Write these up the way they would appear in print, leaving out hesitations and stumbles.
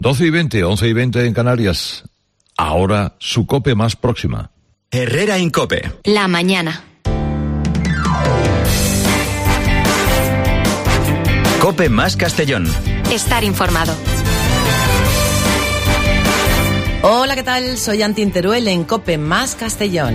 12:20, 11:20 en Canarias. Ahora su COPE más próxima. Herrera en COPE. La mañana. COPE más Castellón. Estar informado. Hola, ¿qué tal? Soy Antin Teruel en COPE más Castellón.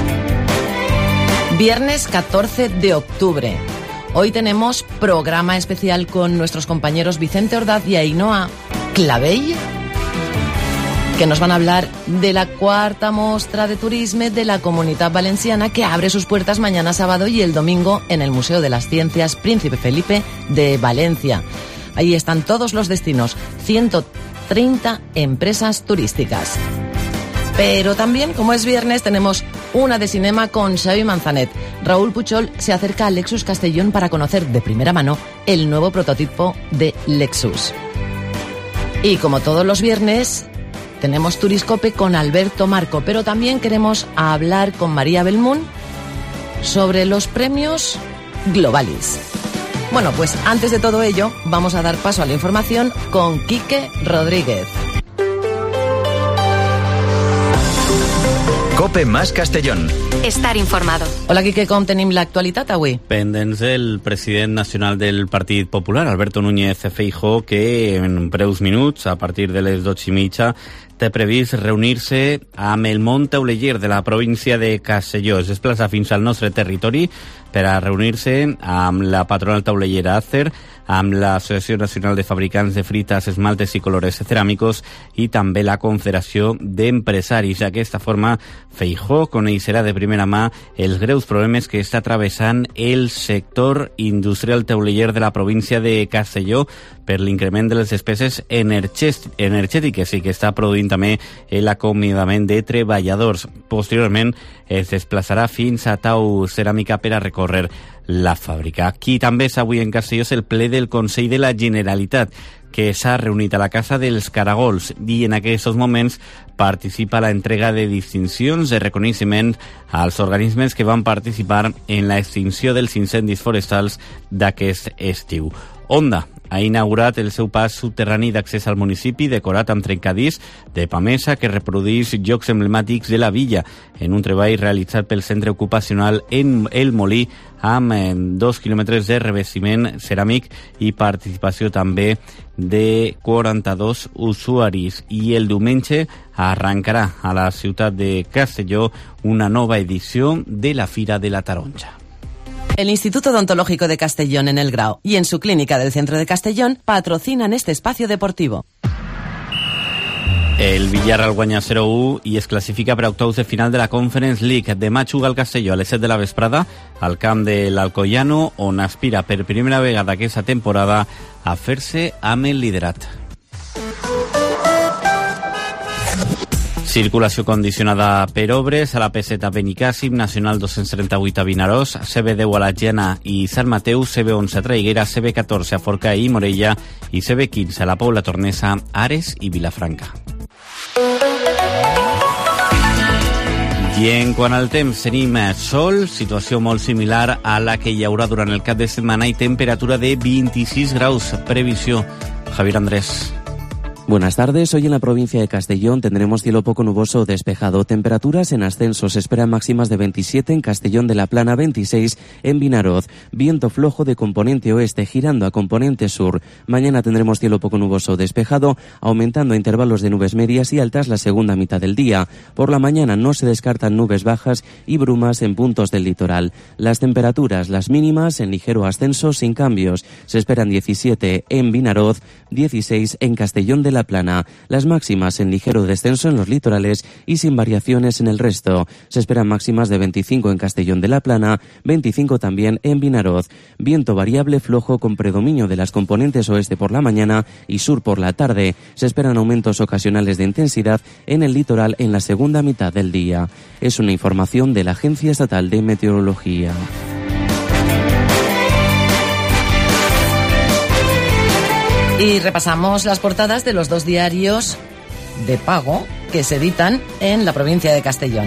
Viernes 14 de octubre. Hoy tenemos programa especial con nuestros compañeros Vicente Ordaz y Ainhoa Clavell, que nos van a hablar de la cuarta mostra de turisme de la Comunitat Valenciana, que abre sus puertas mañana sábado y el domingo en el Museo de las Ciencias Príncipe Felipe de Valencia. Ahí están todos los destinos, 130 empresas turísticas. Pero también, como es viernes, tenemos una de cinema con Xavi Manzanet. Raúl Puchol se acerca a Lexus Castellón para conocer de primera mano el nuevo prototipo de Lexus. Y como todos los viernes, tenemos Turiscope con Alberto Marco, pero también queremos hablar con María Belmún sobre los premios Globalis. Bueno, pues antes de todo ello, vamos a dar paso a la información con Quique Rodríguez. COPE más Castellón. Estar informado. Hola, Quique, com tenim l'actualitat avui? Pendents del president nacional del Partit Popular, Alberto Núñez Feijóo, que en breus minuts, a partir de les 12:30, té previst reunir-se amb el món teuleller de la província de Castelló. Es desplaça fins al nostre territori per a reunir-se amb la patronal taulellera Acer, amb l'Associació Nacional de Fabricants de Frites, Esmaltes i Colores Ceràmicos i també la Confederació d'Empresaris. D'aquesta forma, Feijóo coneixerà de primera mà els greus problemes que està travessant el sector industrial teuleller de la província de Castelló per l'increment de les despeses energètiques i que està produint també l'acomiadament de treballadors. Posteriorment es desplaçarà fins a Tau Ceràmica per a recórrer la fàbrica. Qui també és avui en Castelló és el ple del Consell de la Generalitat, que s'ha reunit a la Casa dels Caragols i en aquests moments participa la entrega de distincions de reconeixement als organismes que van participar en la extinció dels incendis forestals d'aquest estiu. Onda ha inaugurat el seu pas subterrani d'accés al municipi, decorat amb trencadís de pamesa que reprodueix jocs emblemàtics de la villa, en un treball realitzat pel centre ocupacional en El Molí, amb 2 quilòmetres de revestiment ceràmic i participació també de 42 usuaris. I el diumenge arrencarà a la ciutat de Castelló una nova edició de la Fira de la Taronja. El Instituto Odontológico de Castellón en El Grao y en su clínica del centro de Castellón patrocinan este espacio deportivo. El Villarreal guanya 0-1 i es classifica per a octaus de final de la Conference League. Demà juga el Castelló a les 7 de la vesprada al camp de l'Alcoyano, on aspira per primera vegada aquesta temporada a fer-se amb el liderat. Circulació condicionada per obres a la P7 a Benicàssim, Nacional 238 a Vinaròs, CB10 a la Jana i Sant Mateu, CB11 a Traiguera, CB14 a Forcà i Morella i CB15 a la Pobla Tornesa, Ares i Vilafranca. I en quant al temps, tenim sol, situació molt similar a la que hi haurà durant el cap de setmana i temperatura de 26 graus. Previsió, Javier Andrés. Buenas tardes. Hoy en la provincia de Castellón tendremos cielo poco nuboso o despejado. Temperaturas en ascenso. Se esperan máximas de 27 en Castellón de la Plana, 26 en Vinaroz. Viento flojo de componente oeste girando a componente sur. Mañana tendremos cielo poco nuboso o despejado, aumentando a intervalos de nubes medias y altas la segunda mitad del día. Por la mañana no se descartan nubes bajas y brumas en puntos del litoral. Las temperaturas, las mínimas en ligero ascenso sin cambios. Se esperan 17 en Vinaroz, 16 en Castellón de la Plana. Las máximas en ligero descenso en los litorales y sin variaciones en el resto. Se esperan máximas de 25 en Castellón de la Plana, 25 también en Vinaroz. Viento variable flojo con predominio de las componentes oeste por la mañana y sur por la tarde. Se esperan aumentos ocasionales de intensidad en el litoral en la segunda mitad del día. Es una información de la Agencia Estatal de Meteorología. Y repasamos las portadas de los dos diarios de pago que se editan en la provincia de Castellón.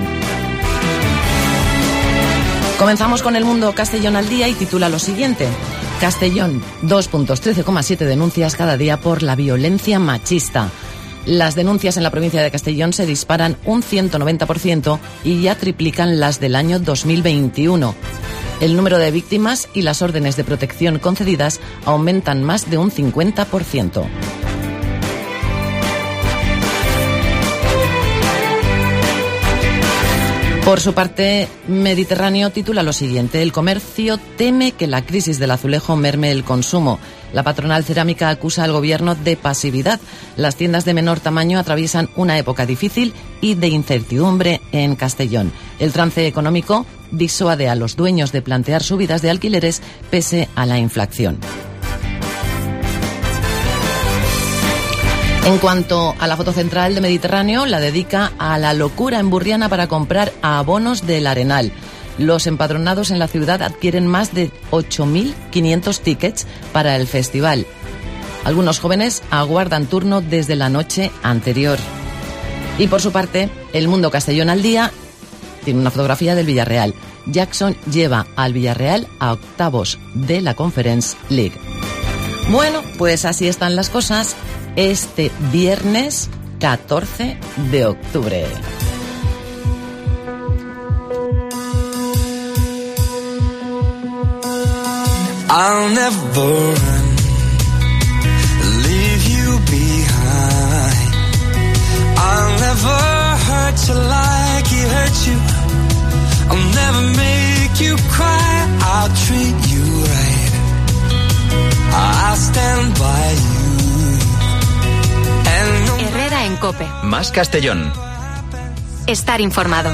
Comenzamos con El Mundo Castellón al día y titula lo siguiente: Castellón, 2 puntos, 13,7 denuncias cada día por la violencia machista. Las denuncias en la provincia de Castellón se disparan un 190% y ya triplican las del año 2021. El número de víctimas y las órdenes de protección concedidas aumentan más de un 50%. Por su parte, Mediterráneo titula lo siguiente: el comercio teme que la crisis del azulejo merme el consumo. La patronal cerámica acusa al gobierno de pasividad. Las tiendas de menor tamaño atraviesan una época difícil y de incertidumbre en Castellón. El trance económico disuade a los dueños de plantear subidas de alquileres pese a la inflación. En cuanto a la foto central de Mediterráneo, la dedica a la locura en Burriana para comprar abonos del Arenal. Los empadronados en la ciudad adquieren más de 8.500 tickets para el festival. Algunos jóvenes aguardan turno desde la noche anterior. Y por su parte, El Mundo Castellón al Día tiene una fotografía del Villarreal. Jackson lleva al Villarreal a octavos de la Conference League. Bueno, pues así están las cosas este viernes 14 de octubre. I'll never leave you behind. I'll never hurt you like he hurt you. I'll never make you cry. I'll treat you right. I'll stand by you. Herrera en COPE. Más Castellón. Estar informado.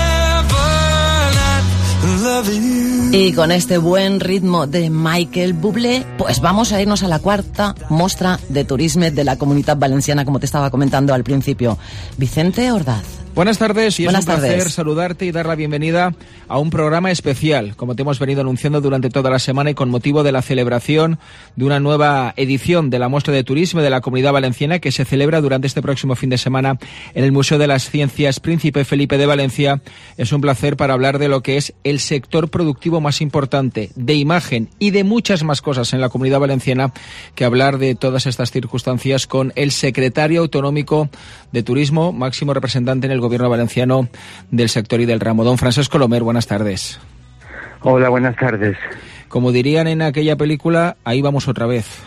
Y con este buen ritmo de Michael Bublé, pues vamos a irnos a la cuarta mostra de turisme de la Comunitat Valenciana, como te estaba comentando al principio. Vicente Ordaz. Buenas tardes y Buenas es un placer tardes. saludarte y dar la bienvenida a un programa especial, como te hemos venido anunciando durante toda la semana y con motivo de la celebración de una nueva edición de la Muestra de Turisme de la Comunidad Valenciana que se celebra durante este próximo fin de semana en el Museo de las Ciencias Príncipe Felipe de Valencia. Es un placer para hablar de lo que es el sector productivo más importante, de imagen y de muchas más cosas en la Comunidad Valenciana, que hablar de todas estas circunstancias con el secretario autonómico de Turismo, máximo representante en el Gobierno valenciano del sector y del ramo. Don Francesc Colomer, buenas tardes. Hola, buenas tardes. Como dirían en aquella película, ahí vamos otra vez.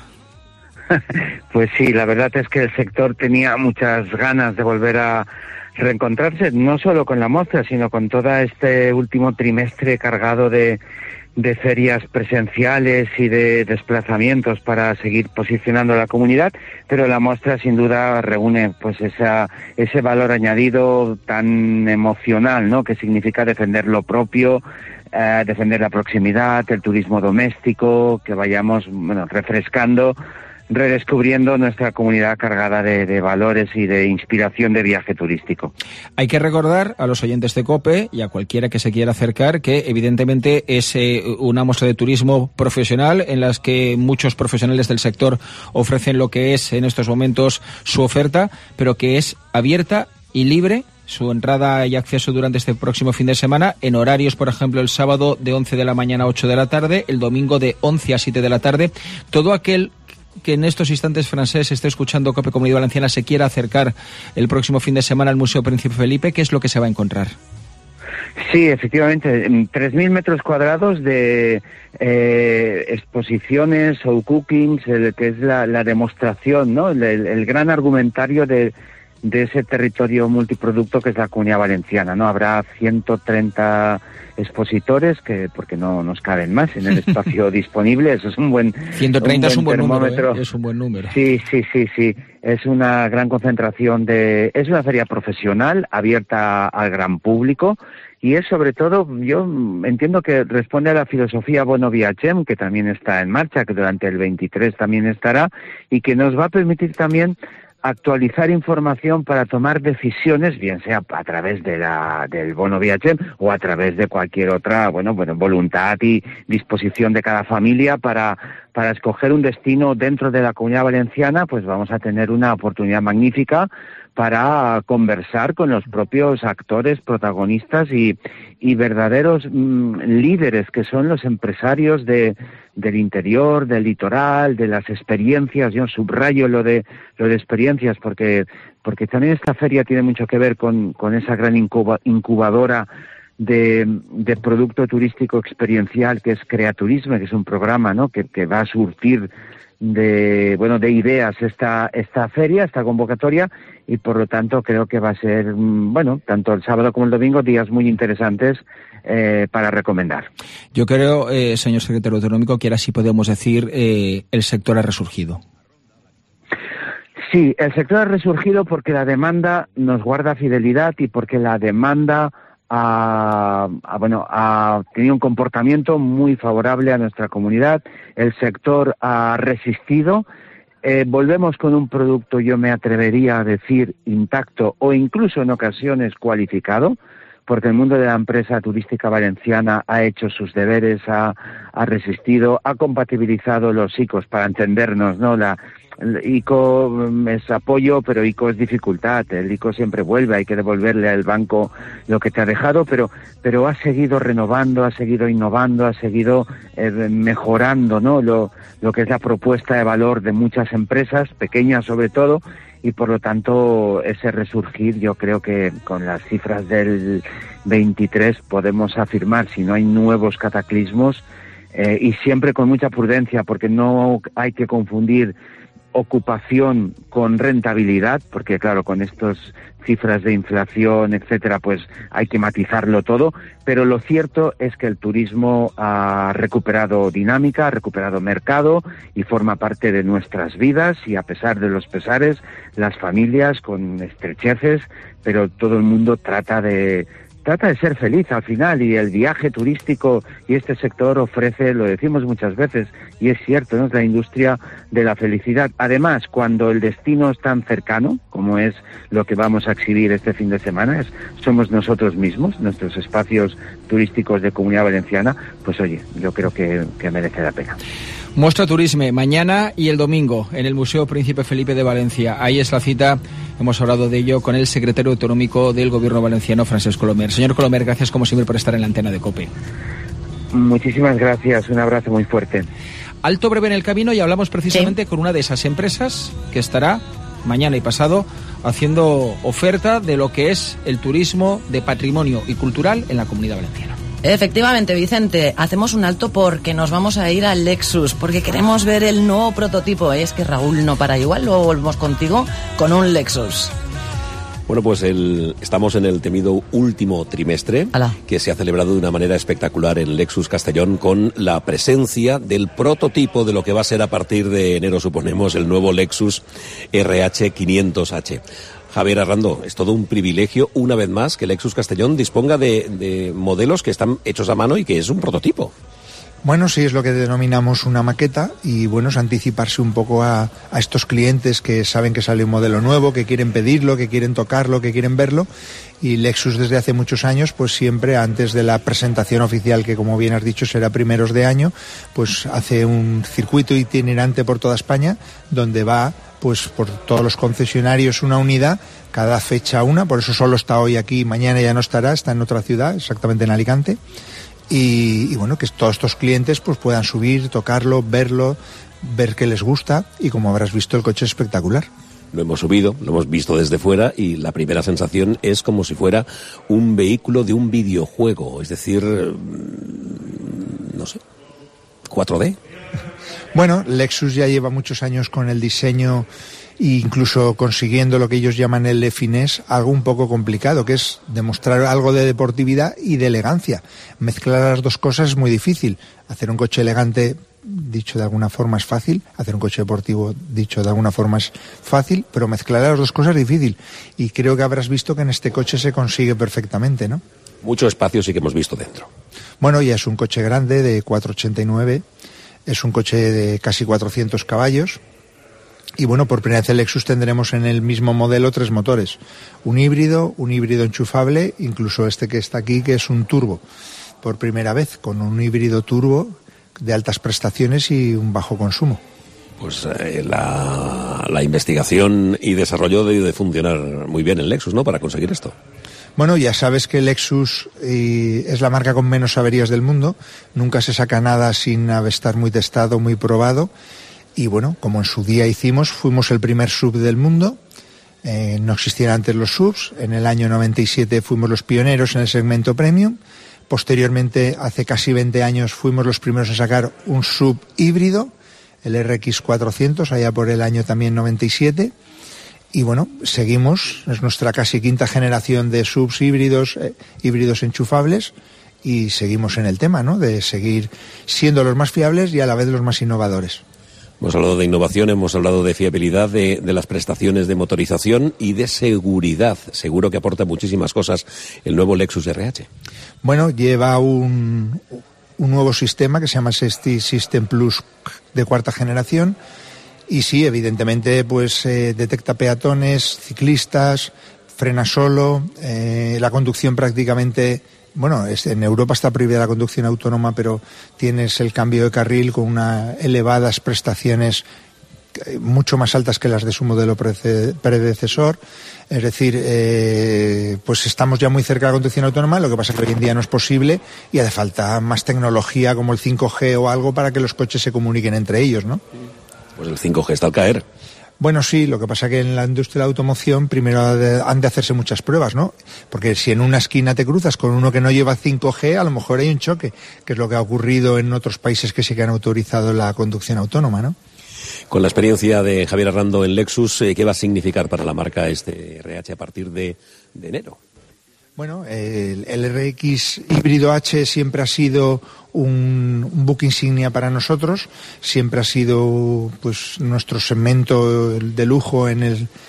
Pues sí, la verdad es que el sector tenía muchas ganas de volver a reencontrarse, no solo con la muestra, sino con todo este último trimestre cargado de ferias presenciales y de desplazamientos para seguir posicionando a la comunidad, pero la muestra sin duda reúne pues ese valor añadido tan emocional, ¿no?, que significa defender lo propio, defender la proximidad, el turismo doméstico, que vayamos refrescando, redescubriendo nuestra comunidad cargada de valores y de inspiración de viaje turístico. Hay que recordar a los oyentes de COPE y a cualquiera que se quiera acercar que evidentemente es una muestra de turismo profesional en las que muchos profesionales del sector ofrecen lo que es en estos momentos su oferta, pero que es abierta y libre su entrada y acceso durante este próximo fin de semana en horarios, por ejemplo, el sábado de 11 de la mañana a 8 de la tarde, el domingo de 11 a 7 de la tarde. Todo aquel que en estos instantes francés esté escuchando COPE Comunidad Valenciana se quiera acercar el próximo fin de semana al Museo Príncipe Felipe, ¿qué es lo que se va a encontrar? Sí, efectivamente, 3.000 metros cuadrados de exposiciones o cookings, que es la demostración, ¿no?, el gran argumentario de ese territorio multiproducto que es la Comunidad Valenciana, ¿no? Habrá 130 expositores, porque no nos caben más en el espacio disponible. Eso es un buen 130 es un buen termómetro. Número, es un buen número. Sí. Es una gran concentración es una feria profesional abierta al gran público y es sobre todo, yo entiendo que responde a la filosofía Bono Viagem, que también está en marcha, que durante el 23 también estará y que nos va a permitir también actualizar información para tomar decisiones, bien sea a través del Bono Viagem o a través de cualquier otra, voluntad y disposición de cada familia para para escoger un destino dentro de la Comunidad Valenciana, pues vamos a tener una oportunidad magnífica para conversar con los propios actores, protagonistas y verdaderos líderes que son los empresarios del interior, del litoral, de las experiencias. Yo subrayo lo de experiencias porque también esta feria tiene mucho que ver con esa gran incubadora de producto turístico experiencial que es Creaturisme, que es un programa, ¿no?, que va a surtir de ideas esta feria, esta convocatoria, y por lo tanto creo que va a ser, tanto el sábado como el domingo, días muy interesantes para recomendar. Yo creo, señor secretario autonómico, que ahora sí podemos decir el sector ha resurgido. Sí, el sector ha resurgido porque la demanda nos guarda fidelidad y porque la demanda ha tenido un comportamiento muy favorable a nuestra comunidad. El sector ha resistido. Volvemos con un producto, yo me atrevería a decir, intacto o incluso en ocasiones cualificado, porque el mundo de la empresa turística valenciana ha hecho sus deberes, ha resistido, ha compatibilizado los ICOs para entendernos, ¿no? El ICO es apoyo, pero ICO es dificultad. El ICO siempre vuelve, hay que devolverle al banco lo que te ha dejado, pero ha seguido renovando, ha seguido innovando, ha seguido mejorando, ¿no?, lo que es la propuesta de valor de muchas empresas, pequeñas sobre todo, y por lo tanto ese resurgir, yo creo que con las cifras del 23 podemos afirmar, si no hay nuevos cataclismos, y siempre con mucha prudencia, porque no hay que confundir ocupación con rentabilidad, porque claro, con estas cifras de inflación, etcétera, pues hay que matizarlo todo, pero lo cierto es que el turismo ha recuperado dinámica, ha recuperado mercado y forma parte de nuestras vidas, y a pesar de los pesares, las familias con estrecheces, pero todo el mundo trata de ser feliz al final, y el viaje turístico y este sector ofrece, lo decimos muchas veces, y es cierto, ¿no?, es la industria de la felicidad. Además, cuando el destino es tan cercano, como es lo que vamos a exhibir este fin de semana, somos nosotros mismos, nuestros espacios turísticos de Comunidad Valenciana, pues oye, yo creo que merece la pena. Muestra Turisme, mañana y el domingo, en el Museo Príncipe Felipe de Valencia. Ahí es la cita, hemos hablado de ello con el secretario autonómico del Gobierno valenciano, Francesc Colomer. Señor Colomer, gracias como siempre por estar en la antena de COPE. Muchísimas gracias, un abrazo muy fuerte. Alto breve en el camino, y hablamos precisamente con una de esas empresas que estará mañana y pasado haciendo oferta de lo que es el turismo de patrimonio y cultural en la Comunidad Valenciana. Efectivamente, Vicente, hacemos un alto porque nos vamos a ir al Lexus, porque queremos ver el nuevo prototipo. Es que Raúl no para igual, luego volvemos contigo con un Lexus. Bueno, pues estamos en el temido último trimestre, que se ha celebrado de una manera espectacular en Lexus Castellón, con la presencia del prototipo de lo que va a ser a partir de enero, suponemos, el nuevo Lexus RH 500H. Javier Arrando, es todo un privilegio, una vez más, que Lexus Castellón disponga de modelos que están hechos a mano y que es un prototipo. Bueno, sí, es lo que denominamos una maqueta, y bueno, es anticiparse un poco a estos clientes que saben que sale un modelo nuevo, que quieren pedirlo, que quieren tocarlo, que quieren verlo, y Lexus desde hace muchos años, pues siempre antes de la presentación oficial, que como bien has dicho será primeros de año, pues hace un circuito itinerante por toda España, donde va pues por todos los concesionarios una unidad, cada fecha una, por eso solo está hoy aquí, mañana ya no estará, está en otra ciudad, exactamente en Alicante. Y bueno, que todos estos clientes pues puedan subir, tocarlo, verlo, ver que les gusta, y como habrás visto, el coche es espectacular. Lo hemos subido, lo hemos visto desde fuera, y la primera sensación es como si fuera un vehículo de un videojuego, es decir, no sé, 4D. Bueno, Lexus ya lleva muchos años con el diseño, e incluso consiguiendo lo que ellos llaman el finesse, algo un poco complicado, que es demostrar algo de deportividad y de elegancia. Mezclar las dos cosas es muy difícil. Hacer un coche elegante, dicho de alguna forma, es fácil. Hacer un coche deportivo, dicho de alguna forma, es fácil, pero mezclar las dos cosas es difícil. Y creo que habrás visto que en este coche se consigue perfectamente, ¿no? Mucho espacio sí que hemos visto dentro. Bueno, ya es un coche grande de 489, es un coche de casi 400 caballos. Y bueno, por primera vez en Lexus tendremos en el mismo modelo 3 motores. Un híbrido enchufable, incluso este que está aquí, que es un turbo. Por primera vez, con un híbrido turbo de altas prestaciones y un bajo consumo. Pues la investigación y desarrollo debe de funcionar muy bien en Lexus, ¿no?, para conseguir esto. Bueno, ya sabes que Lexus es la marca con menos averías del mundo. Nunca se saca nada sin estar muy testado, muy probado. Y bueno, como en su día fuimos el primer SUV del mundo. No existían antes los SUVs. En el año 97 fuimos los pioneros en el segmento premium. Posteriormente, hace casi 20 años, fuimos los primeros en sacar un SUV híbrido, el RX 400, allá por el año también 97. Y bueno, seguimos, es nuestra casi quinta generación de SUVs híbridos enchufables, y seguimos en el tema, ¿no?, de seguir siendo los más fiables y a la vez los más innovadores. Hemos hablado de innovación, hemos hablado de fiabilidad, de las prestaciones de motorización y de seguridad. Seguro que aporta muchísimas cosas el nuevo Lexus RH. Bueno, lleva un nuevo sistema que se llama Safety System Plus de cuarta generación. Y sí, evidentemente, pues detecta peatones, ciclistas, frena solo, la conducción prácticamente... Bueno, en Europa está prohibida la conducción autónoma, pero tienes el cambio de carril con unas elevadas prestaciones mucho más altas que las de su modelo predecesor. Es decir, pues estamos ya muy cerca de la conducción autónoma, lo que pasa es que hoy en día no es posible y hace falta más tecnología como el 5G o algo para que los coches se comuniquen entre ellos, ¿no? Pues el 5G está al caer. Bueno, sí, lo que pasa es que en la industria de la automoción primero han de hacerse muchas pruebas, ¿no? Porque si en una esquina te cruzas con uno que no lleva 5G, a lo mejor hay un choque, que es lo que ha ocurrido en otros países que sí que han autorizado la conducción autónoma, ¿no? Con la experiencia de Javier Arrando en Lexus, ¿qué va a significar para la marca este RH a partir de enero? Bueno, el RX híbrido H siempre ha sido un buque insignia para nosotros, siempre ha sido pues nuestro segmento de lujo en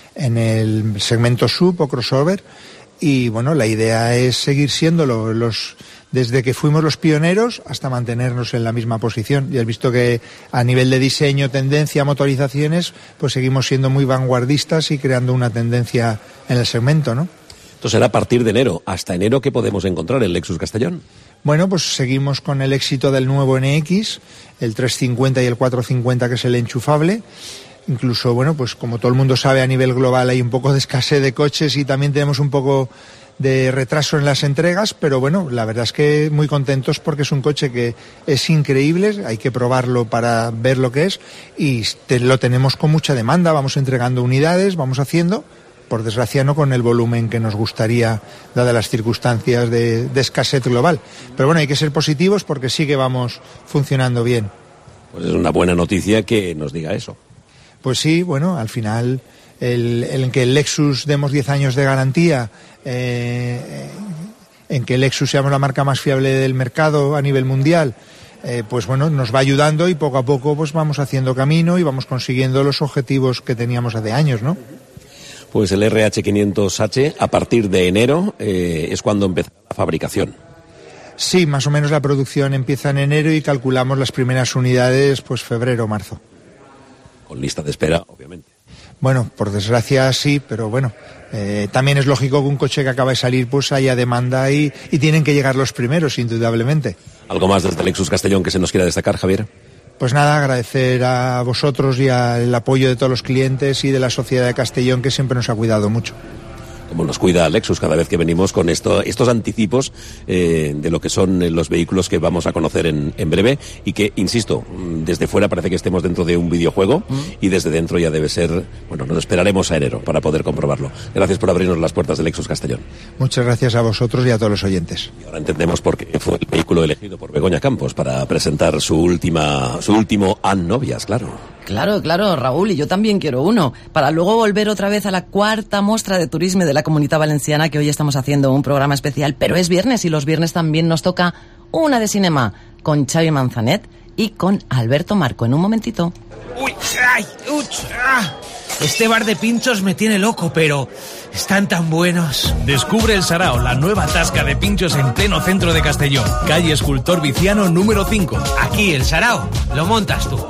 el segmento sub o crossover, y bueno, la idea es seguir siéndolo desde que fuimos los pioneros hasta mantenernos en la misma posición. Y has visto que a nivel de diseño, tendencia, motorizaciones, pues seguimos siendo muy vanguardistas y creando una tendencia en el segmento, ¿no? Esto será a partir de enero. ¿Hasta enero qué podemos encontrar en Lexus Castellón? Bueno, pues seguimos con el éxito del nuevo NX, el 350 y el 450, que es el enchufable. Incluso, bueno, pues como todo el mundo sabe, a nivel global hay un poco de escasez de coches y también tenemos un poco de retraso en las entregas, pero bueno, la verdad es que muy contentos porque es un coche que es increíble, hay que probarlo para ver lo que es, y lo tenemos con mucha demanda, vamos entregando unidades, vamos haciendo... Por desgracia no con el volumen que nos gustaría, dadas las circunstancias de escasez global. Pero bueno, hay que ser positivos porque sí que vamos funcionando bien. Pues es una buena noticia que nos diga eso. Pues sí, bueno, al final en que el Lexus demos 10 años de garantía, en que el Lexus seamos la marca más fiable del mercado a nivel mundial, pues bueno, nos va ayudando y poco a poco pues vamos haciendo camino y vamos consiguiendo los objetivos que teníamos hace años, ¿no? Pues el RH500H, a partir de enero, es cuando empieza la fabricación. Sí, más o menos la producción empieza en enero y calculamos las primeras unidades, pues febrero o marzo. Con lista de espera, obviamente. Bueno, por desgracia sí, pero bueno, también es lógico que un coche que acaba de salir pues haya demanda y tienen que llegar los primeros, indudablemente. ¿Algo más desde Lexus Castellón que se nos quiera destacar, Javier? Pues nada, agradecer a vosotros y al apoyo de todos los clientes y de la sociedad de Castellón, que siempre nos ha cuidado mucho. Como nos cuida Lexus cada vez que venimos con estos anticipos de lo que son los vehículos que vamos a conocer en breve, y que, insisto, desde fuera parece que estemos dentro de un videojuego y desde dentro ya debe ser, bueno, nos esperaremos a enero para poder comprobarlo. Gracias por abrirnos las puertas de Lexus Castellón. Muchas gracias a vosotros y a todos los oyentes. Y ahora entendemos por qué fue el vehículo elegido por Begoña Campos para presentar su último An Novias, claro. Claro, Raúl, y yo también quiero uno, para luego volver otra vez a la cuarta mostra de turisme de la Comunitat Valenciana, que hoy estamos haciendo un programa especial, pero es viernes y los viernes también nos toca una de cinema con Xavi Manzanet y con Alberto Marco. En un momentito. ¡Uy! ¡Ay! Este bar de pinchos me tiene loco, pero están tan buenos. Descubre el Sarao, la nueva tasca de pinchos en pleno centro de Castellón. Calle Escultor Viciano número 5. Aquí el Sarao, lo montas tú.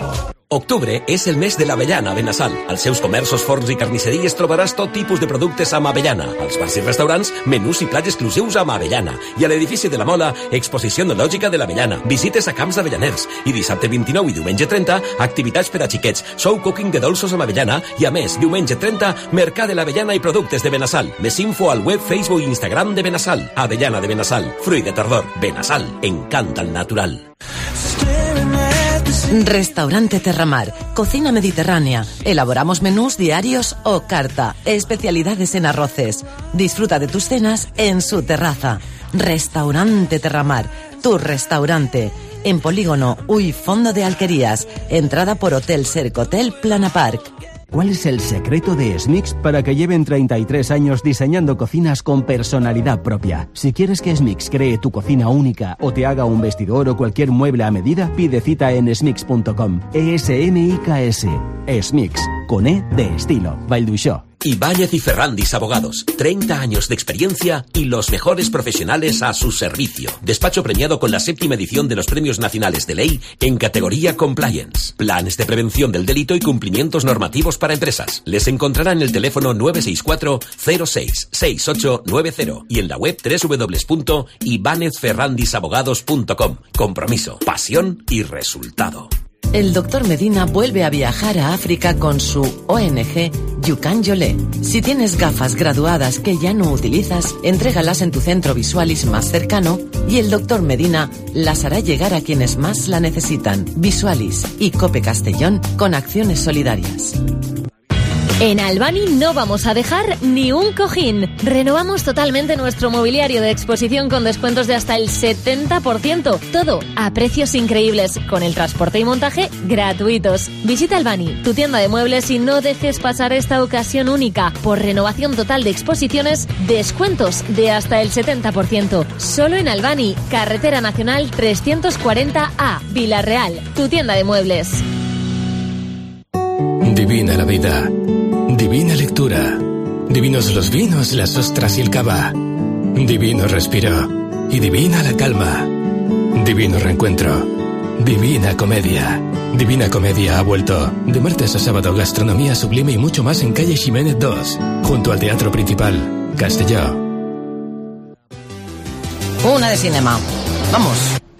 Octubre és el mes de l'avellana a Benassal. Als seus comerços, forns i carnisseries trobaràs tot tipus de productes amb avellana. Als bars i restaurants, menús i plats exclusius amb avellana. I a l'edifici de la Mola, exposició etnològica de l'avellana, visites a camps d'avellaners. I dissabte 29 i diumenge 30, activitats per a xiquets, show cooking de dolços amb avellana i, a més, diumenge 30, mercat de l'avellana i productes de Benassal. Més info al web, Facebook i Instagram de Benassal. Avellana de Benassal, fruit de tardor. Benassal, encanta el natural. Restaurante Terramar, cocina mediterránea. Elaboramos menús diarios o carta, especialidades en arroces. Disfruta de tus cenas en su terraza. Restaurante Terramar, tu restaurante. En Polígono Uy Fondo de Alquerías, entrada por Hotel Sercotel Plana Park. ¿Cuál es el secreto de Smix para que lleven 33 años diseñando cocinas con personalidad propia? Si quieres que Smix cree tu cocina única o te haga un vestidor o cualquier mueble a medida, pide cita en smix.com. ESMIKS. Smix, con E de estilo. Valduixó. Ibáñez y Ferrandis Abogados, 30 años de experiencia y los mejores profesionales a su servicio. Despacho premiado con la 7ª edición de los Premios Nacionales de Ley en categoría Compliance. Planes de prevención del delito y cumplimientos normativos para empresas. Les encontrará en el teléfono 964 06 6890 y en la web www.ibanezferrandisabogados.com. Compromiso, pasión y resultado. El doctor Medina vuelve a viajar a África con su ONG Yukan Yolé. Si tienes gafas graduadas que ya no utilizas, entrégalas en tu centro Visualis más cercano y el doctor Medina las hará llegar a quienes más la necesitan. Visualis y Cope Castellón con acciones solidarias. En Albany no vamos a dejar ni un cojín. Renovamos totalmente nuestro mobiliario de exposición con descuentos de hasta el 70%. Todo a precios increíbles, con el transporte y montaje gratuitos. Visita Albany, tu tienda de muebles, y no dejes pasar esta ocasión única. Por renovación total de exposiciones, descuentos de hasta el 70%. Solo en Albany, Carretera Nacional 340A, Villarreal, tu tienda de muebles. Divina la vida. Divina lectura, divinos los vinos, las ostras y el cava, divino respiro y divina la calma, divino reencuentro, divina comedia. Divina Comedia ha vuelto. De martes a sábado, gastronomía sublime y mucho más en calle Ximénez 2, junto al Teatro Principal, Castelló. Una de cinema. Vamos.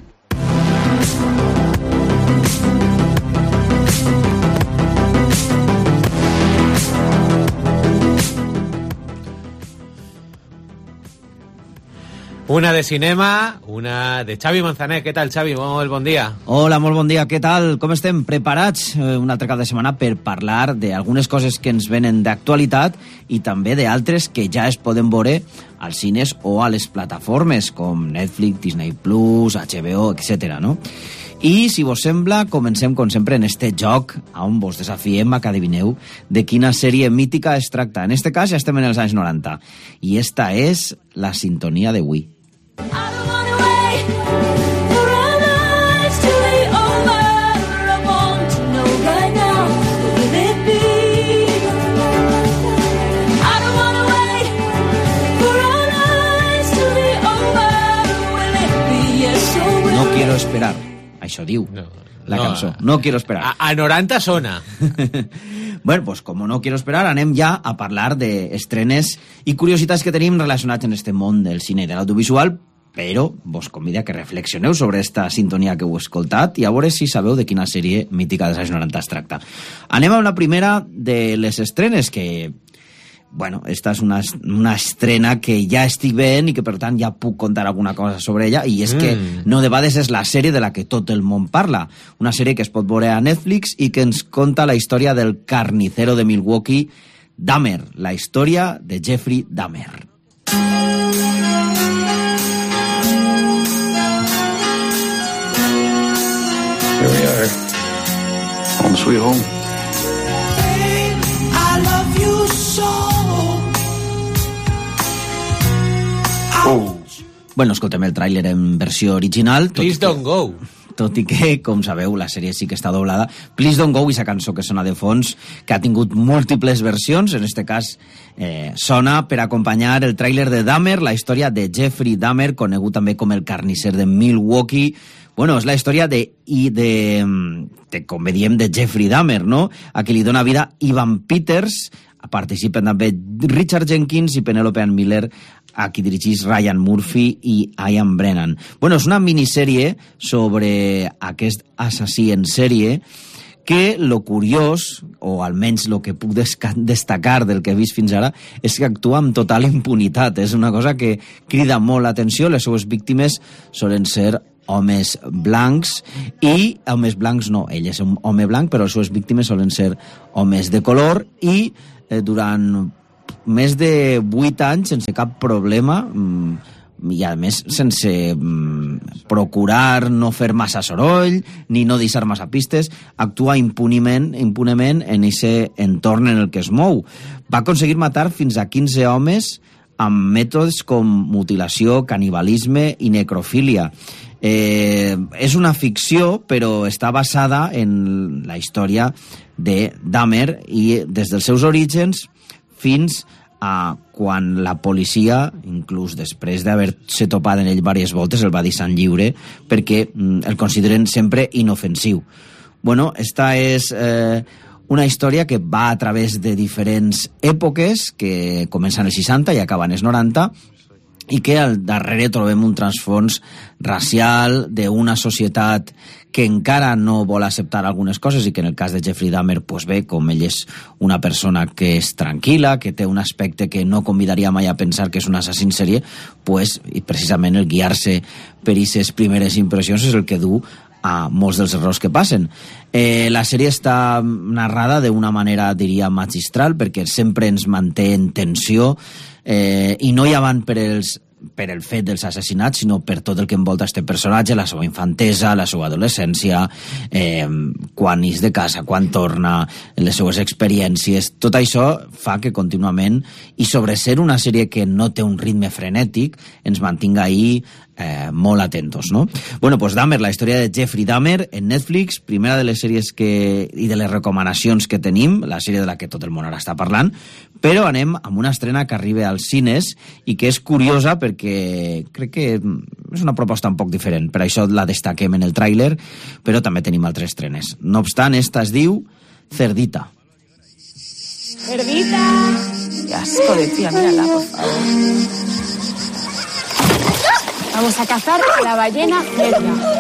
Una de cinema, una de Xavi Manzanet. Què tal, Xavi? Molt bon dia. Hola, molt bon dia. Què tal? Com estem? Preparats un altre cap de setmana per parlar d'algunes coses que ens venen d'actualitat i també d'altres que ja es poden veure als cines o a les plataformes com Netflix, Disney+, HBO, etc. no? I, si vos sembla, comencem, com sempre, en este joc on vos desafiem a que adivineu de quina sèrie mítica es tracta. En este cas ja estem en els anys 90. I esta és la sintonia de Wii. No quiero esperar. Això diu la cançó. No quiero esperar. A 90 sona. Bueno, pues como no quiero esperar, anem ja a parlar d'estrenes i curiositats que tenim relacionats en este món del cine i de l'audiovisual, però vos convido a que reflexioneu sobre esta sintonia que heu escoltat i a veure si sabeu de quina sèrie mítica dels anys 90 es tracta. Anem amb la primera de les estrenes que... Bueno, esta és una estrena que ja estic veient i que, per tant, ja puc contar alguna cosa sobre ella, i és que no de vegades és la sèrie de la que tot el món parla. Una sèrie que es pot veure a Netflix i que ens conta la història del carnicero de Milwaukee, Dahmer, la història de Jeffrey Dahmer. Here we are, home sweet home. I love you so. Bueno, escoltem el tràiler en versió original. Please don't go. tot i que, com sabeu, la sèrie sí que està doblada. Please Don't Go, i la cançó que sona de fons, que ha tingut múltiples versions, en este cas sona per acompanyar el tràiler de Dahmer, la història de Jeffrey Dahmer, conegut també com el carnisser de Milwaukee. Bueno, és la història de com bé diem, de Jeffrey Dahmer, no? A qui li dona vida Ivan Peters. Participen també Richard Jenkins i Penelope Ann Miller, a qui dirigís Ryan Murphy i Ian Brennan. Bueno, és una minissèrie sobre aquest assassí en sèrie que lo curiós, o almenys lo que puc destacar del que he vist fins ara, és que actua amb total impunitat. És una cosa que crida molt l'atenció. Les seues víctimes solen ser homes blancs, i homes blancs no, ell és un home blanc, però les seues víctimes solen ser homes de color, i durant més de 8 anys sense cap problema, i a més sense procurar no fer massa soroll ni no deixar massa pistes, actua impunement en aquest entorn en el que es mou. Va aconseguir matar fins a 15 homes amb mètodes com mutilació, canibalisme i necrofília. És una ficció, però està basada en la història de Dahmer, i des dels seus orígens fins a quan la policia, inclús després d'haver-se topat en ell diverses voltes, el va deixar en lliure perquè el consideren sempre inofensiu. Bueno, esta és una història que va a través de diferents èpoques, que comencen als 60 i acaben als 90, i que al darrere trobem un transfons racial d'una societat que encara no vol acceptar algunes coses, i que en el cas de Jeffrey Dahmer, pues bé, com ell és una persona que és tranquil·la, que té un aspecte que no convidaria mai a pensar que és un assassí en sèrie, pues, i precisament el guiar-se per aquestes primeres impressions és el que du a molts dels errors que passen. La sèrie està narrada d'una manera, diria, magistral, perquè sempre ens manté en tensió, i no ja van per el fet dels assassinats, sinó per tot el que envolta este personatge, la seva infantesa, la seva adolescència, quan és de casa, quan torna, les seues experiències. Tot això fa que contínuament, i sobre ser una sèrie que no té un ritme frenètic, ens mantinga ahí molt atentos, no? Bueno, pues Dahmer, la història de Jeffrey Dahmer en Netflix, primera de les sèries i de les recomanacions que tenim, la sèrie de la que tot el món ara està parlant, però anem amb una estrena que arriba als cines i que és curiosa perquè crec que és una proposta un poc diferent, per això la destaquem en el tràiler, però també tenim altres estrenes. No obstant, esta es diu Cerdita. Cerdita. Qué asco de tía, mírala, por favor. Vamos a cazar a la ballena negra.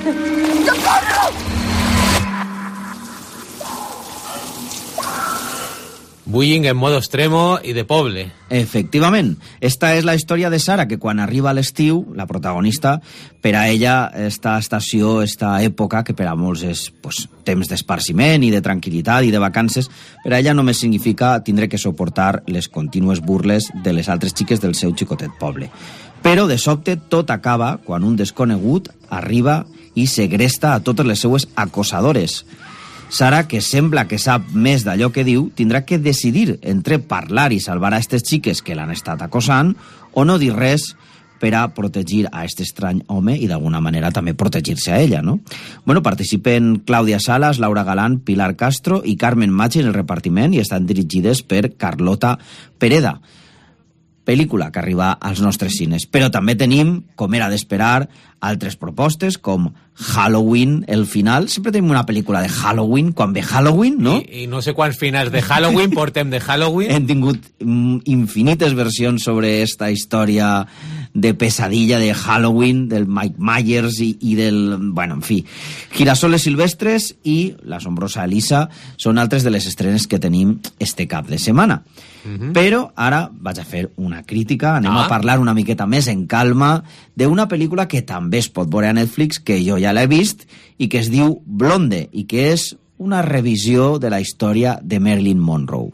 Bullying en modo extremo i de poble. Efectivament. Esta és la història de Sara, que quan arriba a l'estiu, la protagonista, per a ella esta estació, esta època, que per a molts és pues, temps d'esparciment i de tranquil·litat i de vacances, per a ella només significa tindre que suportar les contínues burles de les altres xiques del seu xicotet poble. Però, de sobte, tot acaba quan un desconegut arriba i segresta a totes les seues acosadores. Sara, que sembla que sap més d'allò que diu, tindrà que decidir entre parlar i salvar a aquestes xiques que l'han estat acosant o no dir res per a protegir a aquest estrany home i d'alguna manera també protegir-se a ella, no? Bueno, participen Clàudia Salas, Laura Galán, Pilar Castro i Carmen Machi en el repartiment i estan dirigides per Carlota Pereda. Pel·lícula que arriba als nostres cines. Però també tenim, com era d'esperar, altres propostes, com Halloween, el final. Sempre tenim una pel·lícula de Halloween, quan ve Halloween, no? I no sé quants finals de Halloween portem de Halloween. Hem tingut infinites versions sobre esta història de pesadilla de Halloween, del Mike Myers i del... Bueno, en fi. Girasoles silvestres i l'assombrosa Elisa són altres de les estrenes que tenim este cap de setmana. Però ara vaig a fer una crítica, anem a parlar una miqueta més en calma d'una pel·lícula que també es pot veure a Netflix, que jo ja l'he vist, i que es diu Blonde, i que és una revisió de la història de Marilyn Monroe.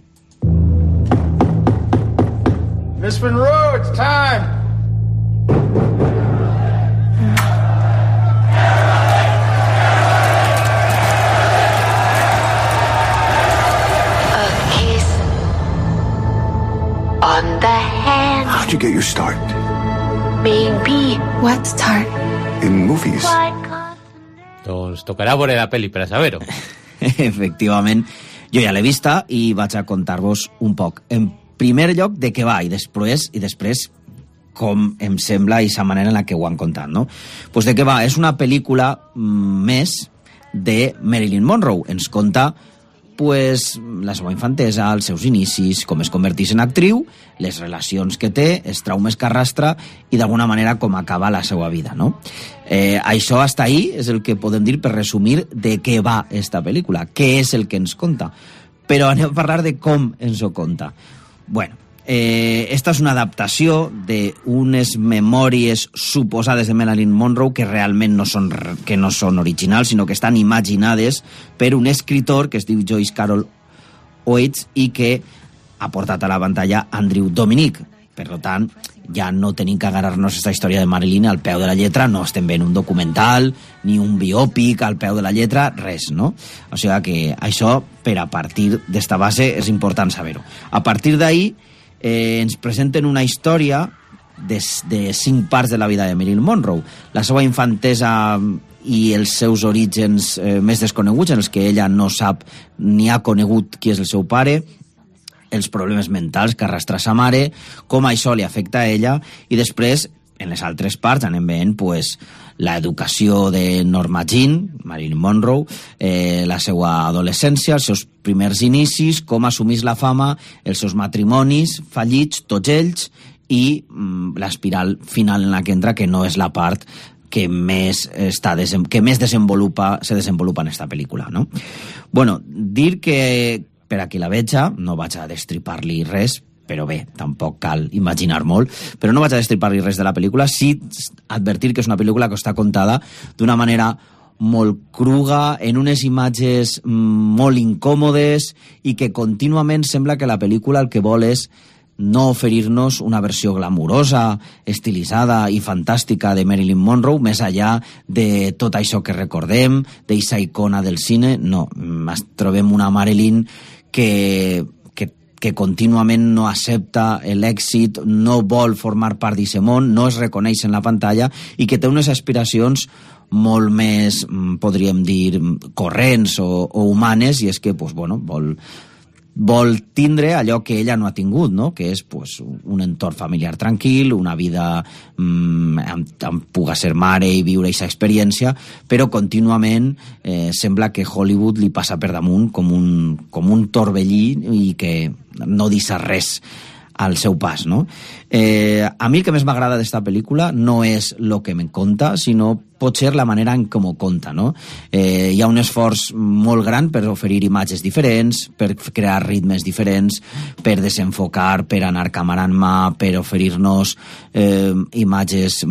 Miss Monroe, it's time! On the hand. How'd you get your start? Maybe. What start? In movies. Doncs tocarà veure la pel·li per a saber-ho. Efectivament, jo ja l'he vista i vaig a contar-vos un poc. En primer lloc, de què va, i després com em sembla i la manera en la que ho han contat, no? Pues de què va? És una pel·lícula més de Marilyn Monroe. Ens conta pues, la seva infantesa, els seus inicis, com es converteix en actriu, les relacions que té, els traumes que arrastra i d'alguna manera com acaba la seva vida, no? Això hasta ahí és el que podem dir per resumir de què va esta pel·lícula, què és el que ens conta. Però anem a parlar de com ens ho conta. Bueno, esta és una adaptació d'unes memòries suposades de Marilyn Monroe que realment no són originals, sinó que estan imaginades per un escritor que es diu Joyce Carol Oates i que ha portat a la pantalla Andrew Dominic. Per tant, ja no tenim que agarrar-nos aquesta història de Marilyn al peu de la lletra, no estem veient un documental ni un biòpic al peu de la lletra, res, no? O sigui que això, per a partir d'esta base, és important saber-ho. A partir d'ahí, ens presenten una història de 5 parts de la vida de Marilyn Monroe. La seva infantesa i els seus orígens més desconeguts, en els que ella no sap ni ha conegut qui és el seu pare, els problemes mentals que arrastra sa mare, com això li afecta a ella, i després, en les altres parts, anem veient pues, l'educació de Norma Jean, Marilyn Monroe, la seva adolescència, els seus primers inicis, com assumís la fama, els seus matrimonis fallits, tots ells, i l'espiral final en la que entra, que no és la part que més se desenvolupa en esta pel·lícula, no? Bueno, dir que per a qui la veja, no vaig a destripar-li res, però bé, tampoc cal imaginar molt, però no vaig a destripar-li res de la pel·lícula, sí advertir que és una pel·lícula que està contada d'una manera molt cruga, en unes imatges molt incòmodes i que contínuament sembla que la pel·lícula el que vol és no oferir-nos una versió glamurosa, estilitzada i fantàstica de Marilyn Monroe, més allà de tot això que recordem, d'eixa icona del cine. No, trobem una Marilyn que contínuament no accepta l'èxit, no vol formar part d'aquest món, no es reconeix en la pantalla i que té unes aspiracions molt més, podríem dir, corrents o humanes, i és que pues, bueno, vol tindre allò que ella no ha tingut, no? Que és pues, un entorn familiar tranquil, una vida amb puga ser mare i viure aquesta experiència, però contínuament sembla que Hollywood li passa per damunt com un torbellí i que no deixa res al seu pas, no? A mi el que més m'agrada d'esta pel·lícula no és el que me'n conta, sinó potser la manera en com ho conta, no? Hi ha un esforç molt gran per oferir imatges diferents, per crear ritmes diferents, per desenfocar, per anar càmera en mà, per oferir-nos imatges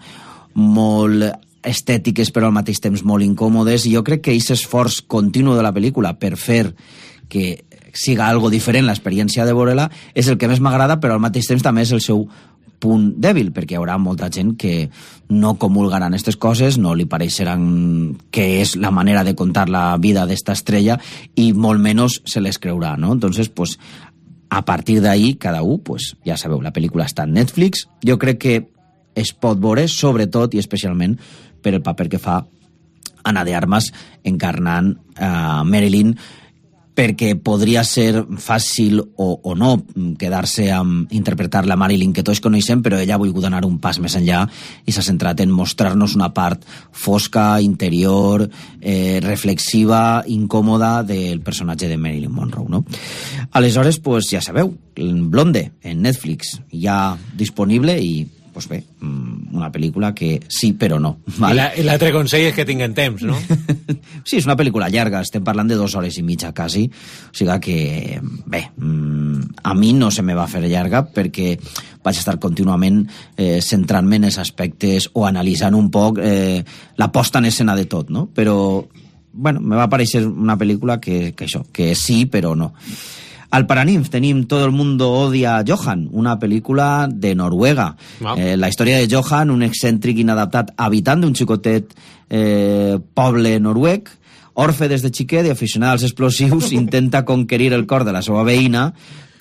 molt estètiques però al mateix temps molt incòmodes, i jo crec que aquest esforç continu de la pel·lícula per fer que siga algo diferent l'experiència de veure-la és el que més m'agrada, però al mateix temps també és el seu punt dèbil, perquè hi haurà molta gent que no comulgarà en aquestes coses, no li pareixeran que és la manera de contar la vida d'esta estrella i molt menys se les creurà, no? Entonces, pues, a partir d'ahí, cada un, pues, ja sabeu, la pel·lícula està en Netflix, jo crec que es pot veure, sobretot i especialment per el paper que fa Ana de Armas encarnant Marilyn, perquè podria ser fàcil o no quedar-se amb interpretar la Marilyn que tots coneixem, però ella ha volgut anar un pas més enllà i s'ha centrat en mostrar-nos una part fosca, interior, reflexiva, incòmoda del personatge de Marilyn Monroe, no? Aleshores, pues, ja sabeu, Blonde, en Netflix, ja disponible i pues bé, una pel·lícula que sí però no. Vale? I l'altre consell és que tinguem temps, no? Sí, és una pel·lícula llarga, estem parlant de 2 hores i mitja quasi, o sigui que, bé, a mi no se me va fer llarga perquè vaig estar contínuament centrant-me en els aspectes o analitzant un poc la posta en escena de tot, no? Però, bueno, me va aparèixer una pel·lícula que això, que sí però no. Al Paraninf tenim Todo el mundo odia a Johan, una pel·lícula de Noruega. Wow. La història de Johan, un excèntric inadaptat habitant d'un xicotet poble noruec, orfe des de xiquet i aficionat als explosius, intenta conquerir el cor de la seva veïna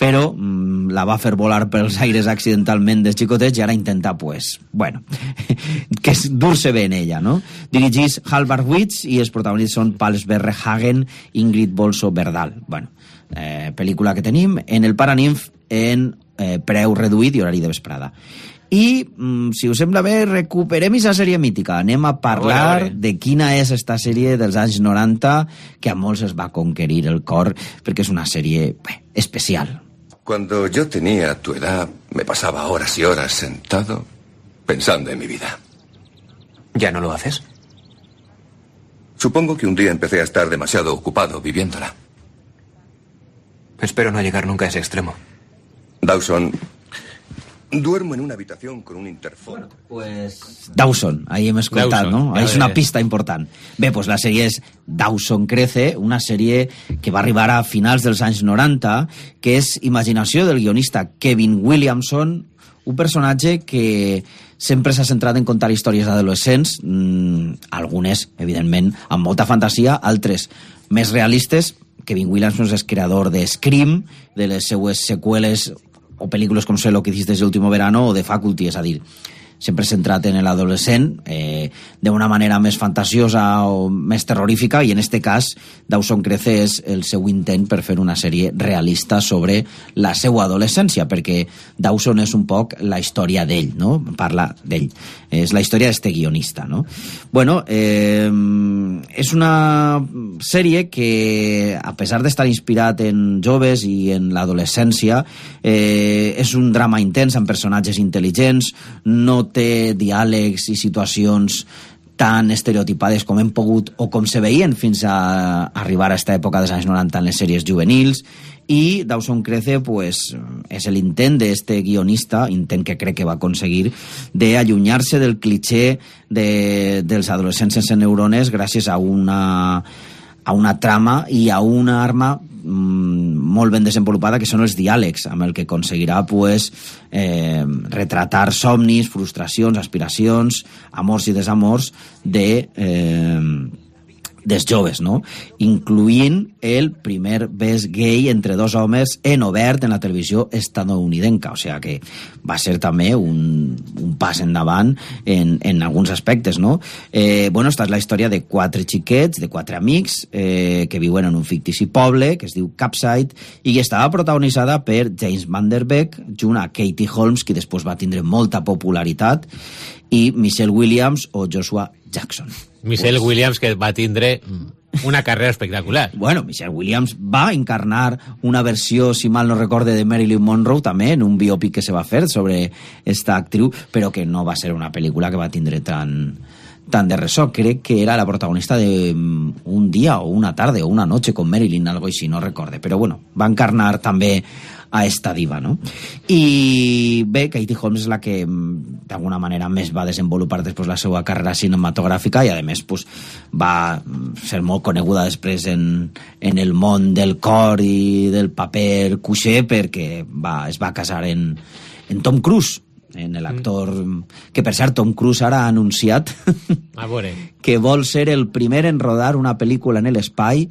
però la va fer volar pels aires accidentalment de xicotets i ara intenta, pues, bueno, que dur-se bé en ella, no? Dirigís Halvard Witz i els protagonistes són Pals Verhagen, Ingrid Bolso-Berdal. Bueno, pel·lícula que tenim en el Paraninf en preu reduït i horari de vesprada. I, si us sembla bé, recuperem aquesta sèrie mítica. Anem a parlar de quina és esta sèrie dels anys 90 que a molts es va conquerir el cor, perquè és una sèrie especial. Cuando yo tenía tu edad, me pasaba horas y horas sentado pensando en mi vida. ¿Ya no lo haces? Supongo que un día empecé a estar demasiado ocupado viviéndola. Espero no llegar nunca a ese extremo. Dawson, duermo en una habitación con un interfono. Pues Dawson, ahí hem escoltat, Dawson, no? És una pista important. Bé, pues la sèrie és Dawson Crece, una sèrie que va arribar a finals dels anys 90, que és imaginació del guionista Kevin Williamson, un personatge que sempre s'ha centrat en contar històries d'adolescents, algunes, evidentment, amb molta fantasia, altres més realistes. Kevin Williamson és creador de Scream, de les seues seqüeles o pel·lícules com Sé lo que hiciste el último verano o de Faculty, és a dir, sempre centrat en l'adolescent d'una manera més fantasiosa o més terrorífica, i en este cas Dawson Crece és el seu intent per fer una sèrie realista sobre la seva adolescència, perquè Dawson és un poc la història d'ell, no? Parla d'ell, és la història d'este guionista, no? Bueno, és una sèrie que, a pesar d'estar inspirat en joves i en l'adolescència, és un drama intens amb personatges intel·ligents, no té diàlegs i situacions tan estereotipades com hem pogut o com se veien fins a arribar a aquesta època dels anys 90 en les sèries juvenils. I Dawson Crece, pues, és l'intent d'este guionista, intent que crec que va aconseguir, d'allunyar-se del cliché dels adolescents sense neurones gràcies a una trama i a una arma molt ben desenvolupada, que són els diàlegs, amb el que aconseguirà, pues, retratar somnis, frustracions, aspiracions, amors i desamors dels joves, no? Incloent el primer bes gay entre dos homes en obert en la televisió estadounidenca, o sigui que va ser també un pas endavant en alguns aspectes, no? Bueno, esta és la història de 4 xiquets, de 4 amics que viuen en un fictici poble que es diu Capside i estava protagonitzada per James Van Der Beek junt a Katie Holmes, que després va tindre molta popularitat, i Michelle Williams o Joshua Jackson. Michelle Williams, que va tindre una carrera espectacular. Bueno, Michelle Williams va encarnar una versió, si mal no recorde, de Marilyn Monroe també, en un biopic que se va fer sobre esta actriu, però que no va ser una pel·lícula que va tindre tan de ressò. Crec que era la protagonista de Un dia o una tarde o una noche con Marilyn, algo així, no recorde. Però bueno, va encarnar també a esta diva, no? I bé, Katie Holmes és la que d'alguna manera més va desenvolupar després la seva carrera cinematogràfica i a més pues, va ser molt coneguda després en el món del cor i del paper cuixé, perquè es va casar en Tom Cruise, en l'actor que, per cert, Tom Cruise ara ha anunciat que vol ser el primer en rodar una pel·lícula en l'espai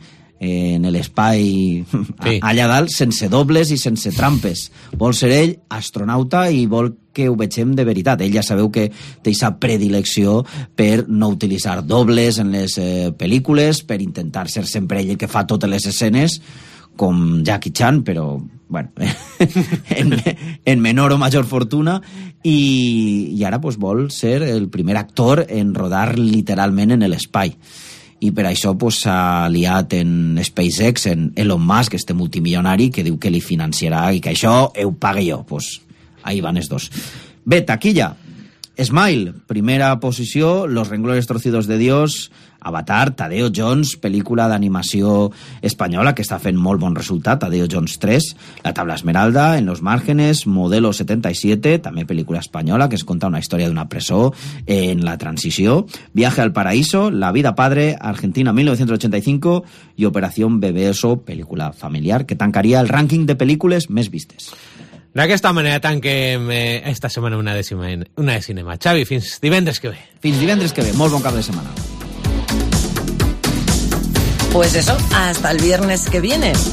allà dalt, sense dobles i sense trampes. Vol ser ell astronauta i vol que ho vegem de veritat. Ell ja sabeu que té aquesta predilecció per no utilitzar dobles en les pel·lícules, per intentar ser sempre ell el que fa totes les escenes, com Jackie Chan, però bueno, en menor o major fortuna, i ara pues, vol ser el primer actor en rodar literalment en l'espai. I per això s'ha aliat en SpaceX, en Elon Musk, este multimilionari, que diu que li financiarà i que això ho pague jo. Pues ahí van els dos. Bé, taquilla. Smile, primera posició, Los renglones torcidos de Dios, Avatar, Tadeo Jones, pel·lícula d'animació espanyola que està fent molt bon resultat, Tadeo Jones 3, La tabla esmeralda, En los márgenes, Modelo 77, també pel·lícula espanyola que es conta una història d'una presó en la transició, Viaje al paraíso, La vida padre, Argentina 1985 i Operación Bebeso, pel·lícula familiar que tancaria el rànquing de pel·lícules més vistes. D'aquesta manera tanquem esta setmana una de cinema. Xavi, fins divendres que ve. Fins divendres que ve. Molt bon cap de setmana. Pues eso, hasta el viernes que viene.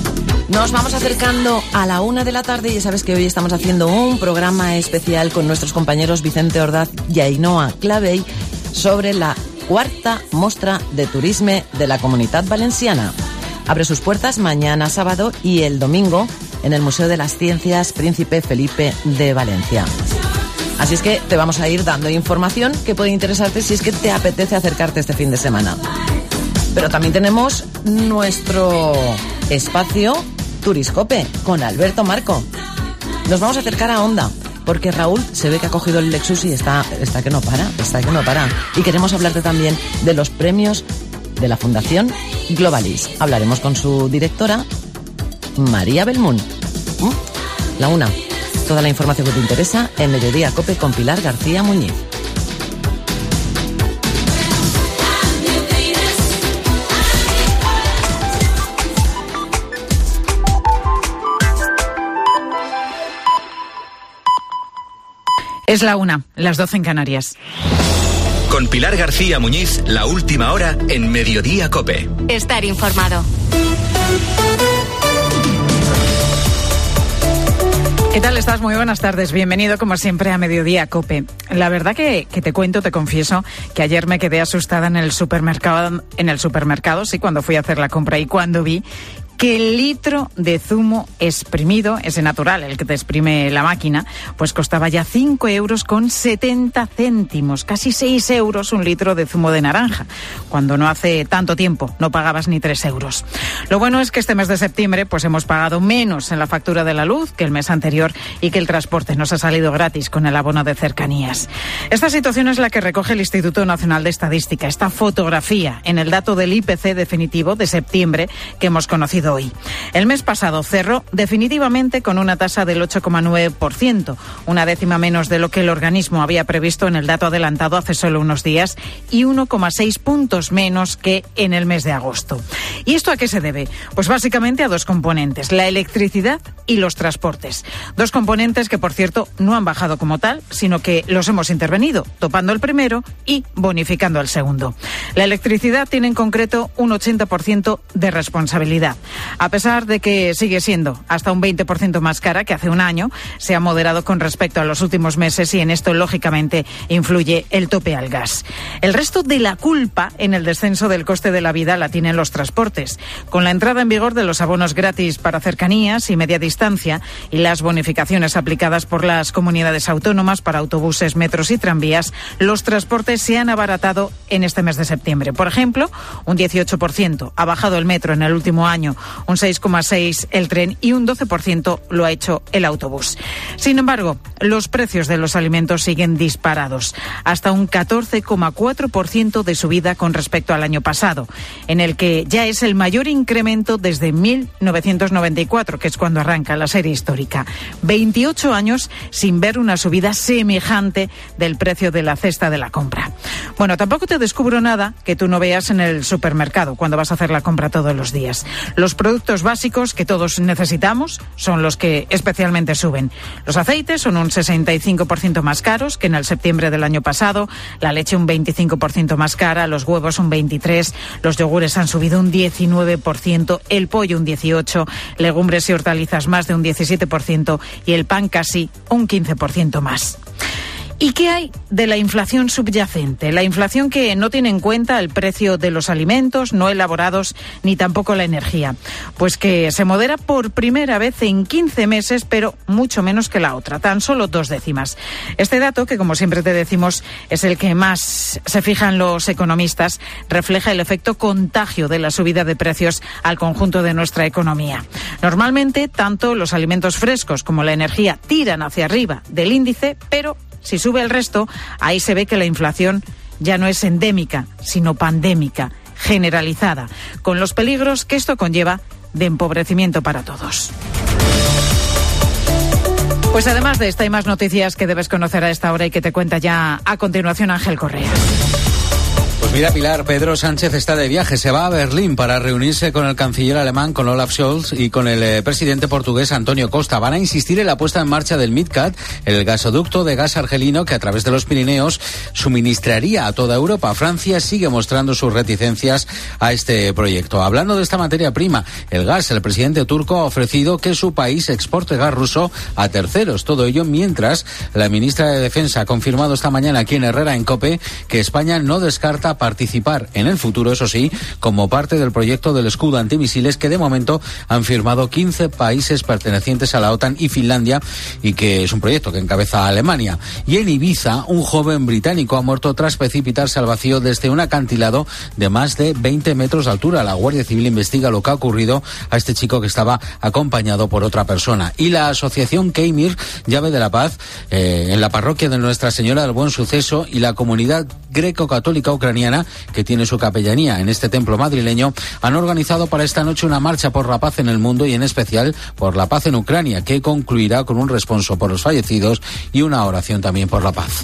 Nos vamos acercando a la 1 de la tarde y ya sabes que hoy estamos haciendo un programa especial con nuestros compañeros Vicente Ordaz y Ainhoa Clavell sobre la cuarta Mostra de Turisme de la Comunitat Valenciana. Abre sus puertas mañana sábado y el domingo en el Museo de las Ciencias Príncipe Felipe de Valencia. Así es que te vamos a ir dando información que puede interesarte si es que te apetece acercarte este fin de semana. Pero también tenemos nuestro espacio Turiscope con Alberto Marco. Nos vamos a acercar a Honda porque Raúl se ve que ha cogido el Lexus y está que no para. Y queremos hablarte también de los premios de la Fundación Globalis. Hablaremos con su directora, María Belmún. La 1. Toda la información que te interesa en Mediodía Cope con Pilar García Muñiz. Es la 1, las 12 en Canarias. Con Pilar García Muñiz, la última hora en Mediodía Cope. Estar informado. ¿Qué tal estás? Muy buenas tardes. Bienvenido, como siempre, a Mediodía Cope. La verdad que te confieso, que ayer me quedé asustada en el supermercado, sí, cuando fui a hacer la compra y cuando vi que el litro de zumo exprimido, ese natural, el que te exprime la máquina, pues costaba ya 5,70 €, casi 6 euros un litro de zumo de naranja, cuando no hace tanto tiempo no pagabas ni 3 euros. Lo bueno es que este mes de septiembre pues hemos pagado menos en la factura de la luz que el mes anterior y que el transporte nos ha salido gratis con el abono de cercanías. Esta situación es la que recoge el Instituto Nacional de Estadística, esta fotografía en el dato del IPC definitivo de septiembre que hemos conocido hoy. El mes pasado cerró definitivamente con una tasa del 8,9%, una décima menos de lo que el organismo había previsto en el dato adelantado hace solo unos días y 1,6 puntos menos que en el mes de agosto. ¿Y esto a qué se debe? Pues básicamente a dos componentes, la electricidad y los transportes. Dos componentes que, por cierto, no han bajado como tal, sino que los hemos intervenido, topando el primero y bonificando el segundo. La electricidad tiene en concreto un 80% de responsabilidad. A pesar de que sigue siendo hasta un 20% más cara que hace un año, se ha moderado con respecto a los últimos meses y en esto, lógicamente, influye el tope al gas. El resto de la culpa en el descenso del coste de la vida la tienen los transportes. Con la entrada en vigor de los abonos gratis para cercanías y media distancia y las bonificaciones aplicadas por las comunidades autónomas para autobuses, metros y tranvías, los transportes se han abaratado en este mes de septiembre. Por ejemplo, un 18% ha bajado el metro en el último año, un 6,6% el tren y un 12% lo ha hecho el autobús. Sin embargo, los precios de los alimentos siguen disparados, hasta un 14,4% de subida con respecto al año pasado, en el que ya es el mayor incremento desde 1994, que es cuando arranca la serie histórica. 28 años sin ver una subida semejante del precio de la cesta de la compra. Bueno, tampoco te descubro nada que tú no veas en el supermercado cuando vas a hacer la compra todos los días. Los productos básicos que todos necesitamos son los que especialmente suben. Los aceites son un 65% más caros que en el septiembre del año pasado, la leche un 25% más cara, los huevos un 23%, los yogures han subido un 19%, el pollo un 18%, legumbres y hortalizas más de un 17% y el pan casi un 15% más. ¿Y qué hay de la inflación subyacente? La inflación que no tiene en cuenta el precio de los alimentos no elaborados ni tampoco la energía. Pues que se modera por primera vez en 15 meses, pero mucho menos que la otra, tan solo 2 décimas. Este dato, que como siempre te decimos es el que más se fijan los economistas, refleja el efecto contagio de la subida de precios al conjunto de nuestra economía. Normalmente, tanto los alimentos frescos como la energía tiran hacia arriba del índice, pero si sube el resto, ahí se ve que la inflación ya no es endémica, sino pandémica, generalizada, con los peligros que esto conlleva de empobrecimiento para todos. Pues además de esta hay más noticias que debes conocer a esta hora y que te cuenta ya a continuación Ángel Correa. Pues mira, Pilar, Pedro Sánchez está de viaje, se va a Berlín para reunirse con el canciller alemán, con Olaf Scholz, y con el presidente portugués Antonio Costa. Van a insistir en la puesta en marcha del MidCat, el gasoducto de gas argelino que a través de los Pirineos suministraría a toda Europa. Francia sigue mostrando sus reticencias a este proyecto. Hablando de esta materia prima, el gas, el presidente turco ha ofrecido que su país exporte gas ruso a terceros. Todo ello mientras la ministra de Defensa ha confirmado esta mañana aquí en Herrera, en COPE, que España no descarta participar en el futuro, eso sí, como parte del proyecto del escudo antimisiles que de momento han firmado 15 países pertenecientes a la OTAN y Finlandia, y que es un proyecto que encabeza Alemania. Y en Ibiza, un joven británico ha muerto tras precipitarse al vacío desde un acantilado de más de 20 metros de altura. La Guardia Civil investiga lo que ha ocurrido a este chico, que estaba acompañado por otra persona. Y la asociación Keimir, Llave de la Paz, en la parroquia de Nuestra Señora del Buen Suceso, y la comunidad greco-católica ucraniana, que tiene su capellanía en este templo madrileño, han organizado para esta noche una marcha por la paz en el mundo y en especial por la paz en Ucrania, que concluirá con un responso por los fallecidos y una oración también por la paz.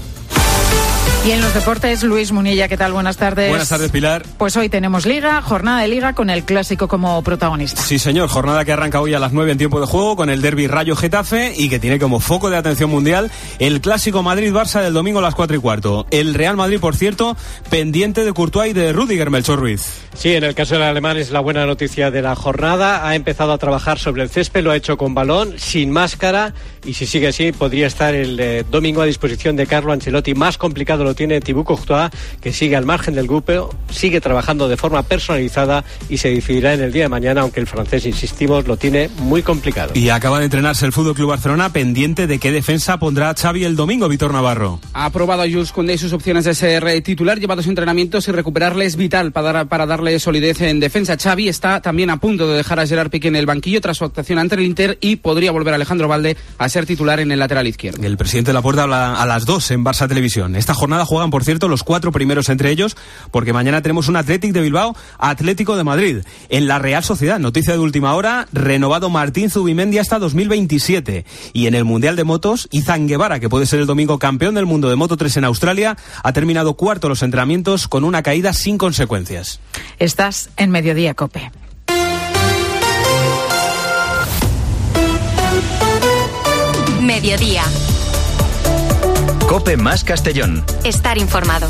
Y en los deportes, Luis Munilla, ¿qué tal? Buenas tardes. Buenas tardes, Pilar. Pues hoy tenemos Liga, jornada de Liga con el Clásico como protagonista. Sí, señor, jornada que arranca hoy a las 9 en tiempo de juego con el derbi Rayo Getafe y que tiene como foco de atención mundial el Clásico Madrid-Barça del domingo a las 4:15. El Real Madrid, por cierto, pendiente de Courtois y de Rüdiger, Melchor Ruiz. Sí, en el caso del alemán es la buena noticia de la jornada. Ha empezado a trabajar sobre el césped, lo ha hecho con balón, sin máscara, y si sigue así podría estar el domingo a disposición de Carlo Ancelotti. Más complicado lo tiene Thibaut Courtois, que sigue al margen del grupo, sigue trabajando de forma personalizada y se decidirá en el día de mañana, aunque el francés, insistimos, lo tiene muy complicado. Y acaba de entrenarse el Fútbol Club Barcelona, pendiente de qué defensa pondrá Xavi el domingo, Víctor Navarro. Ha aprobado a Jules Koundé sus opciones de ser titular, lleva 2 entrenamientos y recuperarle es vital para darle solidez en defensa. Xavi está también a punto de dejar a Gerard Piqué en el banquillo tras su actuación ante el Inter, y podría volver Alejandro Valde a ser titular en el lateral izquierdo. El presidente Laporta habla a las 2 en Barça Televisión. Esta jornada juegan, por cierto, los 4 primeros entre ellos, porque mañana tenemos un Athletic de Bilbao, Atlético de Madrid. En la Real Sociedad, noticia de última hora, renovado Martín Zubimendi hasta 2027. Y en el Mundial de Motos, Izan Guevara, que puede ser el domingo campeón del mundo de Moto 3 en Australia, ha terminado cuarto los entrenamientos con una caída sin consecuencias. Estás en Mediodía COPE. Mediodía. COPE más Castellón. Estar informado.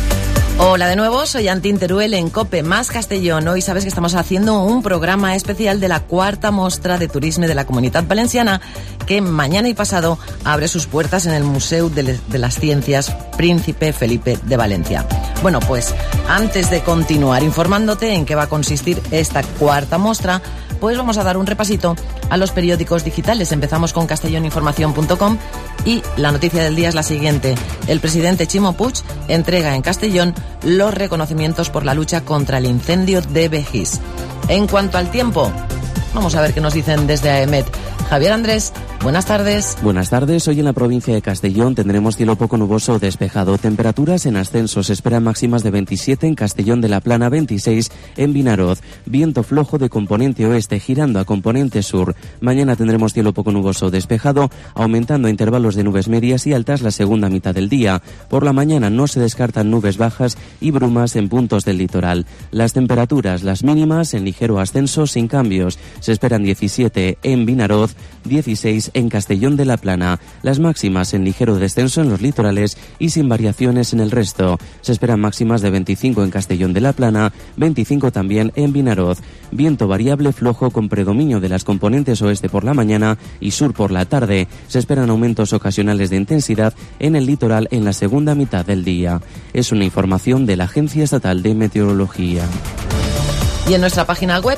Hola de nuevo, soy Antín Teruel en COPE más Castellón. Hoy sabes que estamos haciendo un programa especial de la 4ª Mostra de Turisme de la Comunitat Valenciana, que mañana y pasado abre sus puertas en el Museu de las Ciencias Príncipe Felipe de Valencia. Bueno, pues antes de continuar informándote en qué va a consistir esta 4ª Mostra, pues vamos a dar un repasito a los periódicos digitales. Empezamos con castelloninformación.com y la noticia del día es la siguiente. El presidente Ximo Puig entrega en Castellón los reconocimientos por la lucha contra el incendio de Begís. En cuanto al tiempo, vamos a ver qué nos dicen desde AEMET. Javier Andrés, buenas tardes. Buenas tardes. Hoy en la provincia de Castellón tendremos cielo poco nuboso o despejado. Temperaturas en ascenso. Se esperan máximas de 27 en Castellón de la Plana, 26 en Vinaroz. Viento flojo de componente oeste girando a componente sur. Mañana tendremos cielo poco nuboso o despejado, aumentando a intervalos de nubes medias y altas la segunda mitad del día. Por la mañana no se descartan nubes bajas y brumas en puntos del litoral. Las temperaturas, las mínimas en ligero ascenso sin cambios. Se esperan 17 en Vinaroz, 16 en Castellón de la Plana. Las máximas en ligero descenso en los litorales y sin variaciones en el resto. Se esperan máximas de 25 en Castellón de la Plana, 25 también en Vinaroz. Viento variable flojo con predominio de las componentes oeste por la mañana y sur por la tarde. Se esperan aumentos ocasionales de intensidad en el litoral en la segunda mitad del día. Es una información de la Agencia Estatal de Meteorología. Y en nuestra página web,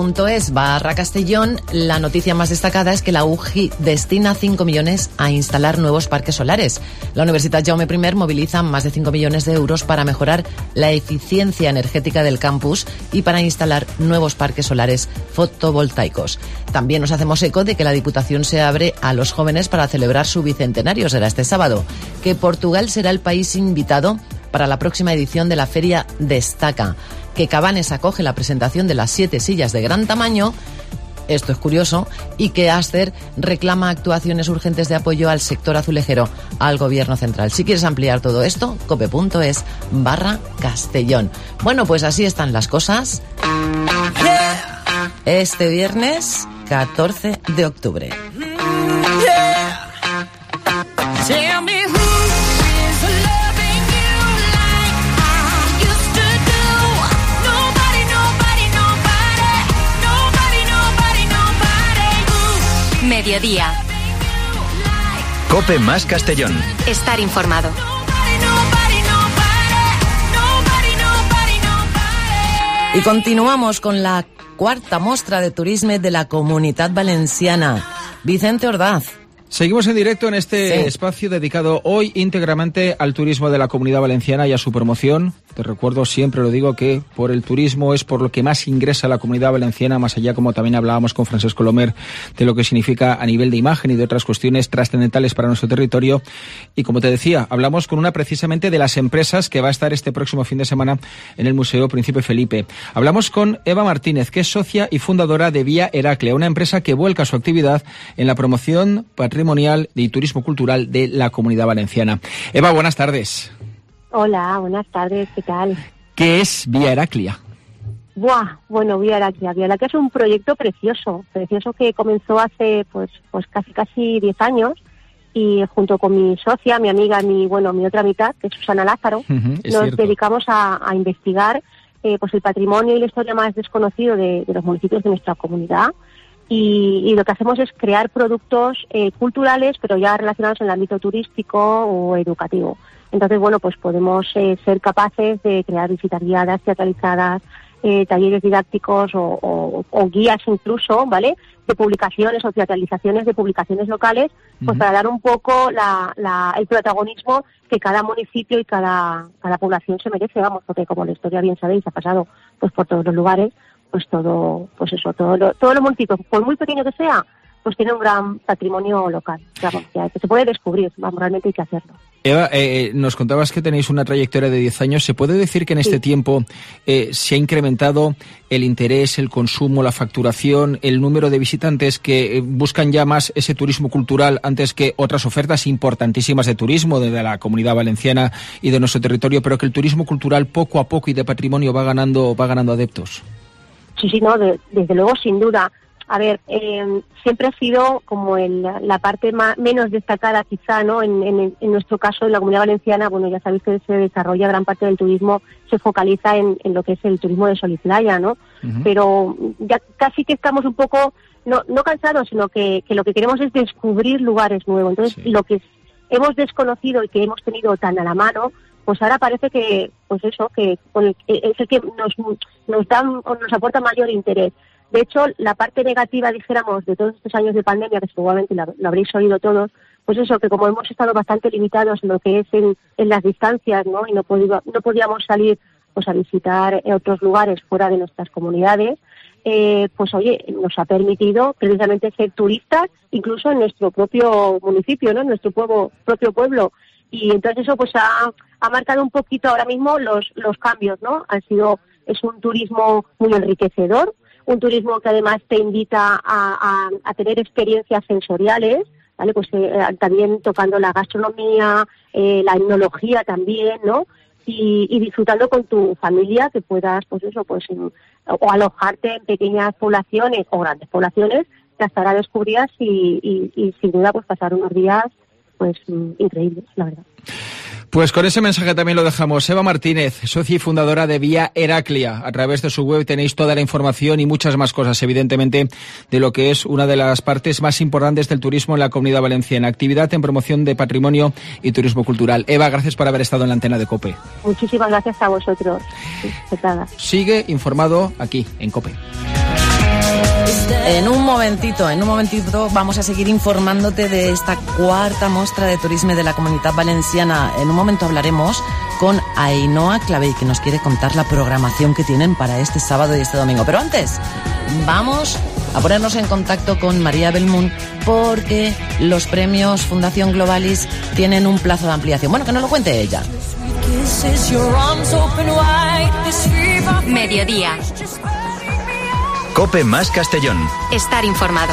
cope.es/Castellón, la noticia más destacada es que la UGI destina 5 millones a instalar nuevos parques solares. La Universitat Jaume I moviliza más de 5 millones de euros para mejorar la eficiencia energética del campus y para instalar nuevos parques solares fotovoltaicos. También nos hacemos eco de que la Diputación se abre a los jóvenes para celebrar su bicentenario, será este sábado, que Portugal será el país invitado para la próxima edición de la Feria Destaca, que Cabanes acoge la presentación de las 7 sillas de gran tamaño esto es curioso, y que Aster reclama actuaciones urgentes de apoyo al sector azulejero, al gobierno central. Si quieres ampliar todo esto, cope.es/Castellón. Bueno, pues así están las cosas. Este viernes 14 de octubre. Mediodía. COPE más Castellón. Estar informado. Y continuamos con la cuarta mostra de turisme de la Comunitat Valenciana. Vicente Ordaz. Seguimos en directo en este espacio dedicado hoy íntegramente al turismo de la Comunidad Valenciana y a su promoción. Te recuerdo, siempre lo digo, que por el turismo es por lo que más ingresa la Comunidad Valenciana, más allá, como también hablábamos con Francesco Lomer, de lo que significa a nivel de imagen y de otras cuestiones trascendentales para nuestro territorio. Y como te decía, hablamos con una precisamente de las empresas que va a estar este próximo fin de semana en el Museo Príncipe Felipe. Hablamos con Eva Martínez, que es socia y fundadora de Vía Heraclea, una empresa que vuelca su actividad en la promoción patrimonial y turismo cultural de la Comunidad Valenciana. Eva, buenas tardes. Hola, buenas tardes, ¿qué tal? ¿Qué es Vía Heraclea? Bueno, Vía Heraclea. Vía Heraclea es un proyecto precioso que comenzó hace pues casi 10 años, y junto con mi socia, mi amiga, mi otra mitad, que es Susana Lázaro, nos dedicamos a investigar pues el patrimonio y la historia más desconocido de los municipios de nuestra comunidad. Y lo que hacemos es crear productos culturales, pero ya relacionados en el ámbito turístico o educativo. Entonces, pues podemos ser capaces de crear visitas guiadas, teatralizadas, talleres didácticos o guías incluso, ¿vale?, de publicaciones o teatralizaciones de publicaciones locales, pues para dar un poco el protagonismo que cada municipio y cada población se merece, porque como la historia bien sabéis, ha pasado pues por todos los lugares, pues todos los municipios, por muy pequeño que sea, pues tiene un gran patrimonio local, que se puede descubrir, realmente hay que hacerlo. Eva, nos contabas que tenéis una trayectoria de 10 años. ¿Se puede decir que en este tiempo se ha incrementado el interés, el consumo, la facturación, el número de visitantes que buscan ya más ese turismo cultural antes que otras ofertas importantísimas de turismo de la Comunidad Valenciana y de nuestro territorio, pero que el turismo cultural poco a poco y de patrimonio va ganando adeptos? Sí, desde luego, sin duda. A ver, siempre ha sido como la parte menos destacada quizá, ¿no? En nuestro caso, en la Comunidad Valenciana, ya sabéis que se desarrolla gran parte del turismo, se focaliza en lo que es el turismo de sol y playa, ¿no? Pero ya casi que estamos un poco, no cansados, sino que lo que queremos es descubrir lugares nuevos. Entonces, lo que hemos desconocido y que hemos tenido tan a la mano, pues ahora parece que, que es el que nos da o nos aporta mayor interés. De hecho, la parte negativa, dijéramos, de todos estos años de pandemia, que seguramente lo habréis oído todos, pues que como hemos estado bastante limitados en lo que es en las distancias, ¿no? Y no podíamos salir pues a visitar otros lugares fuera de nuestras comunidades, nos ha permitido precisamente ser turistas, incluso en nuestro propio municipio, ¿no? En nuestro propio pueblo. Y entonces eso pues ha marcado un poquito ahora mismo los cambios, ¿no? Es un turismo muy enriquecedor, un turismo que además te invita a tener experiencias sensoriales, ¿vale? Pues también tocando la gastronomía, la etnología también, ¿no? Y disfrutando con tu familia, que puedas, o alojarte en pequeñas poblaciones o grandes poblaciones que hasta ahora descubrías y sin duda pues pasar unos días increíbles, la verdad. Pues con ese mensaje también lo dejamos. Eva Martínez, socia y fundadora de Vía Heraclea. A través de su web tenéis toda la información y muchas más cosas, evidentemente, de lo que es una de las partes más importantes del turismo en la Comunidad Valenciana. Actividad en promoción de patrimonio y turismo cultural. Eva, gracias por haber estado en la antena de COPE. Muchísimas gracias a vosotros. Sigue informado aquí, en COPE. En un momentito vamos a seguir informándote de esta cuarta mostra de turisme de la Comunitat Valenciana. En un momento hablaremos con Ainhoa Clavell, que nos quiere contar la programación que tienen para este sábado y este domingo. Pero antes, vamos a ponernos en contacto con María Belmont, porque los premios Fundación Globalis tienen un plazo de ampliación. Bueno, que nos lo cuente ella. Mediodía. COPE más Castellón. Estar informado.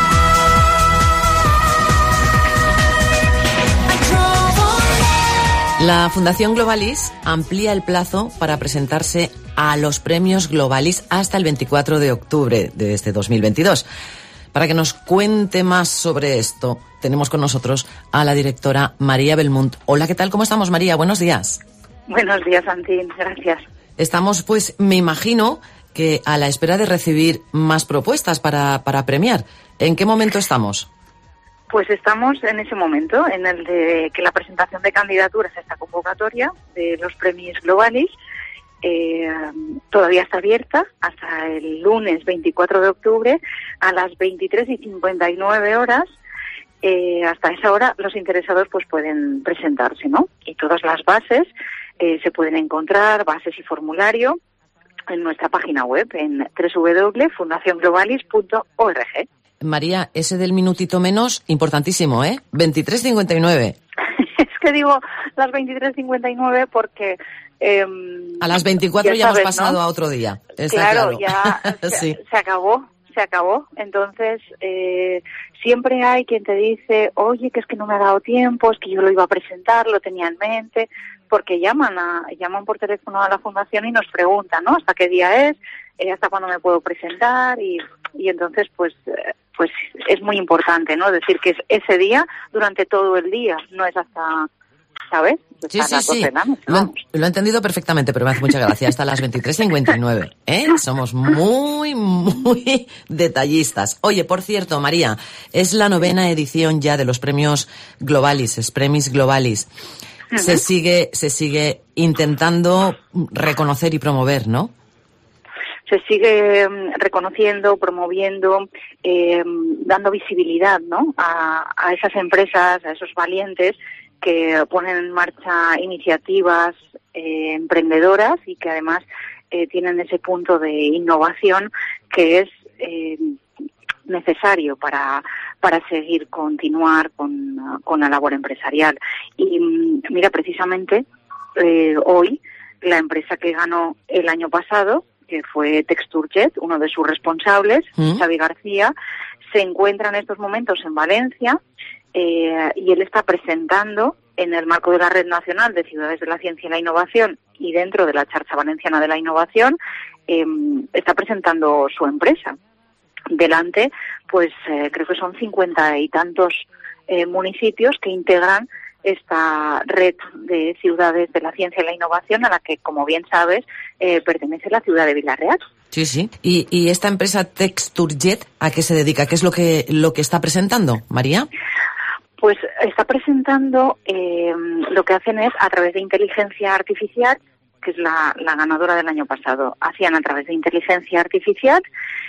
La Fundación Globalis amplía el plazo para presentarse a los premios Globalis hasta el 24 de octubre de este 2022. Para que nos cuente más sobre esto, tenemos con nosotros a la directora María Belmunt. Hola, ¿qué tal? ¿Cómo estamos, María? Buenos días. Buenos días, Antín. Gracias. Estamos, pues, me imagino que a la espera de recibir más propuestas para premiar. ¿En qué momento estamos? Pues estamos en ese momento, en el de que la presentación de candidaturas a esta convocatoria de los premios Globalis todavía está abierta hasta el lunes 24 de octubre a las 23:59 hasta esa hora los interesados pues pueden presentarse, ¿no? Y todas las bases se pueden encontrar, bases y formulario, en nuestra página web, en www.fundacionglobalis.org. María, ese del minutito menos, importantísimo, 23:59. Es que digo las 23:59 porque... a las 24 ya hemos pasado, ¿no?, a otro día. Está claro. Ya sí. se acabó. Entonces, siempre hay quien te dice, oye, que es que no me ha dado tiempo, es que yo lo iba a presentar, lo tenía en mente, porque llaman por teléfono a la fundación y nos preguntan, ¿no?, hasta qué día es, hasta cuándo me puedo presentar, y entonces, pues es muy importante, ¿no?, decir que es ese día durante todo el día, no es hasta... ¿Sabes? Sí. Lo he entendido perfectamente, pero me hace mucha gracia. Hasta las 23:59. Somos muy, muy detallistas. Oye, por cierto, María, es la 9ª edición ya de los premios Globalis, Premis Globalis. Uh-huh. Se sigue intentando reconocer y promover, ¿no? Se sigue reconociendo, promoviendo, dando visibilidad, ¿no?, a esas empresas, a esos valientes que ponen en marcha iniciativas emprendedoras y que además tienen ese punto de innovación que es necesario para continuar con la labor empresarial. Y mira, precisamente hoy la empresa que ganó el año pasado, que fue Texturjet, uno de sus responsables, Xavi García, se encuentra en estos momentos en Valencia. Y él está presentando, en el marco de la Red Nacional de Ciudades de la Ciencia y la Innovación y dentro de la Xarxa Valenciana de la Innovación, está presentando su empresa. Delante, pues creo que son 50 y tantos municipios que integran esta red de ciudades de la ciencia y la innovación a la que, como bien sabes, pertenece la ciudad de Vila-real. Sí. ¿Y esta empresa Texturjet a qué se dedica? ¿Qué es lo que está presentando, María? Pues está presentando, lo que hacen es, a través de inteligencia artificial, que es la ganadora del año pasado, hacían a través de inteligencia artificial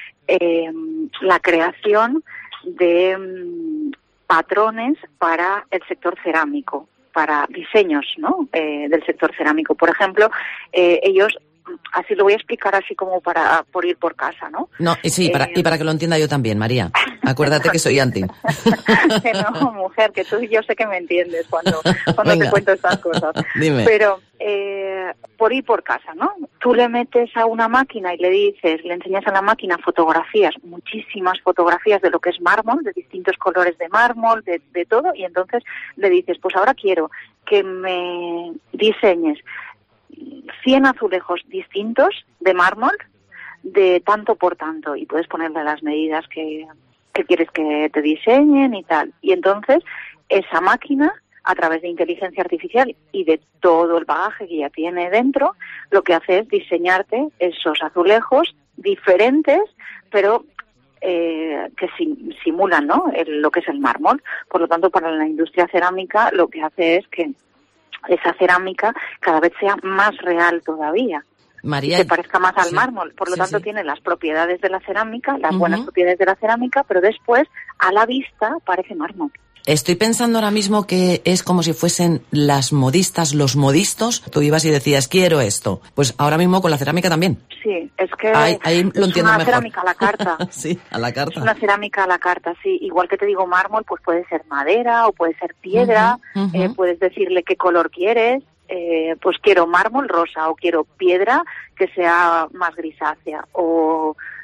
la creación de patrones para el sector cerámico, para diseños, ¿no?, del sector cerámico. Por ejemplo, ellos... Así lo voy a explicar así como por ir por casa, ¿no? No, sí, y para que lo entienda yo también, María. Acuérdate que soy Antin. No, mujer, que tú yo sé que me entiendes cuando te cuento estas cosas. Dime. Pero por ir por casa, ¿no? Tú le metes a una máquina y le enseñas a la máquina fotografías, muchísimas fotografías de lo que es mármol, de distintos colores de mármol, de todo, y entonces le dices, pues ahora quiero que me diseñes 100 azulejos distintos de mármol de tanto por tanto, y puedes ponerle las medidas que quieres que te diseñen y tal. Y entonces esa máquina, a través de inteligencia artificial y de todo el bagaje que ya tiene dentro, lo que hace es diseñarte esos azulejos diferentes, pero que simulan, ¿no?, lo que es el mármol. Por lo tanto, para la industria cerámica lo que hace es que esa cerámica cada vez sea más real todavía. María, que parezca más al mármol. Por lo tanto, tiene las propiedades de la cerámica, las buenas propiedades de la cerámica, pero después, a la vista, parece mármol. Estoy pensando ahora mismo que es como si fuesen las modistas, los modistos. Tú ibas y decías, quiero esto. Pues ahora mismo con la cerámica también. Sí, es que ahí lo entiendo es una mejor. Cerámica a la carta. Sí, a la carta. Es una cerámica a la carta, sí. Igual que te digo mármol, pues puede ser madera o puede ser piedra. Puedes decirle qué color quieres. Pues quiero mármol rosa o quiero piedra que sea más grisácea. O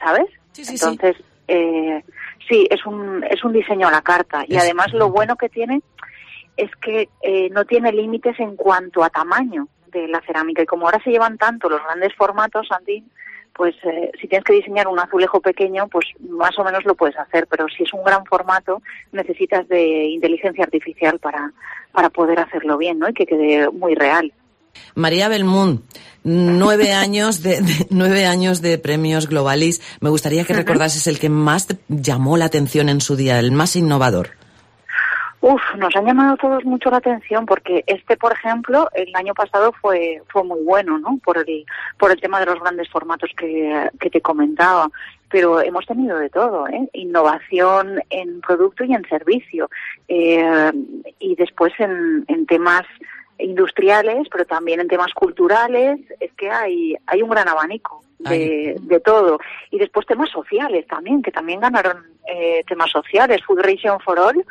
¿sabes? Sí, Entonces, sí, es un diseño a la carta. Y además lo bueno que tiene es que no tiene límites en cuanto a tamaño de la cerámica. Y como ahora se llevan tanto los grandes formatos, Santín, pues si tienes que diseñar un azulejo pequeño, pues más o menos lo puedes hacer. Pero si es un gran formato, necesitas de inteligencia artificial para poder hacerlo bien, ¿no? Y que quede muy real. María Belmund, 9 años de premios Globalis. Me gustaría que recordases el que más te llamó la atención en su día, el más innovador. Nos han llamado todos mucho la atención porque por ejemplo, el año pasado fue muy bueno, ¿no? Por el tema de los grandes formatos que te comentaba. Pero hemos tenido de todo, innovación en producto y en servicio. Y después en temas industriales, pero también en temas culturales. Es que hay un gran abanico de todo. Y después temas sociales también, que también ganaron temas sociales. Food Ration for All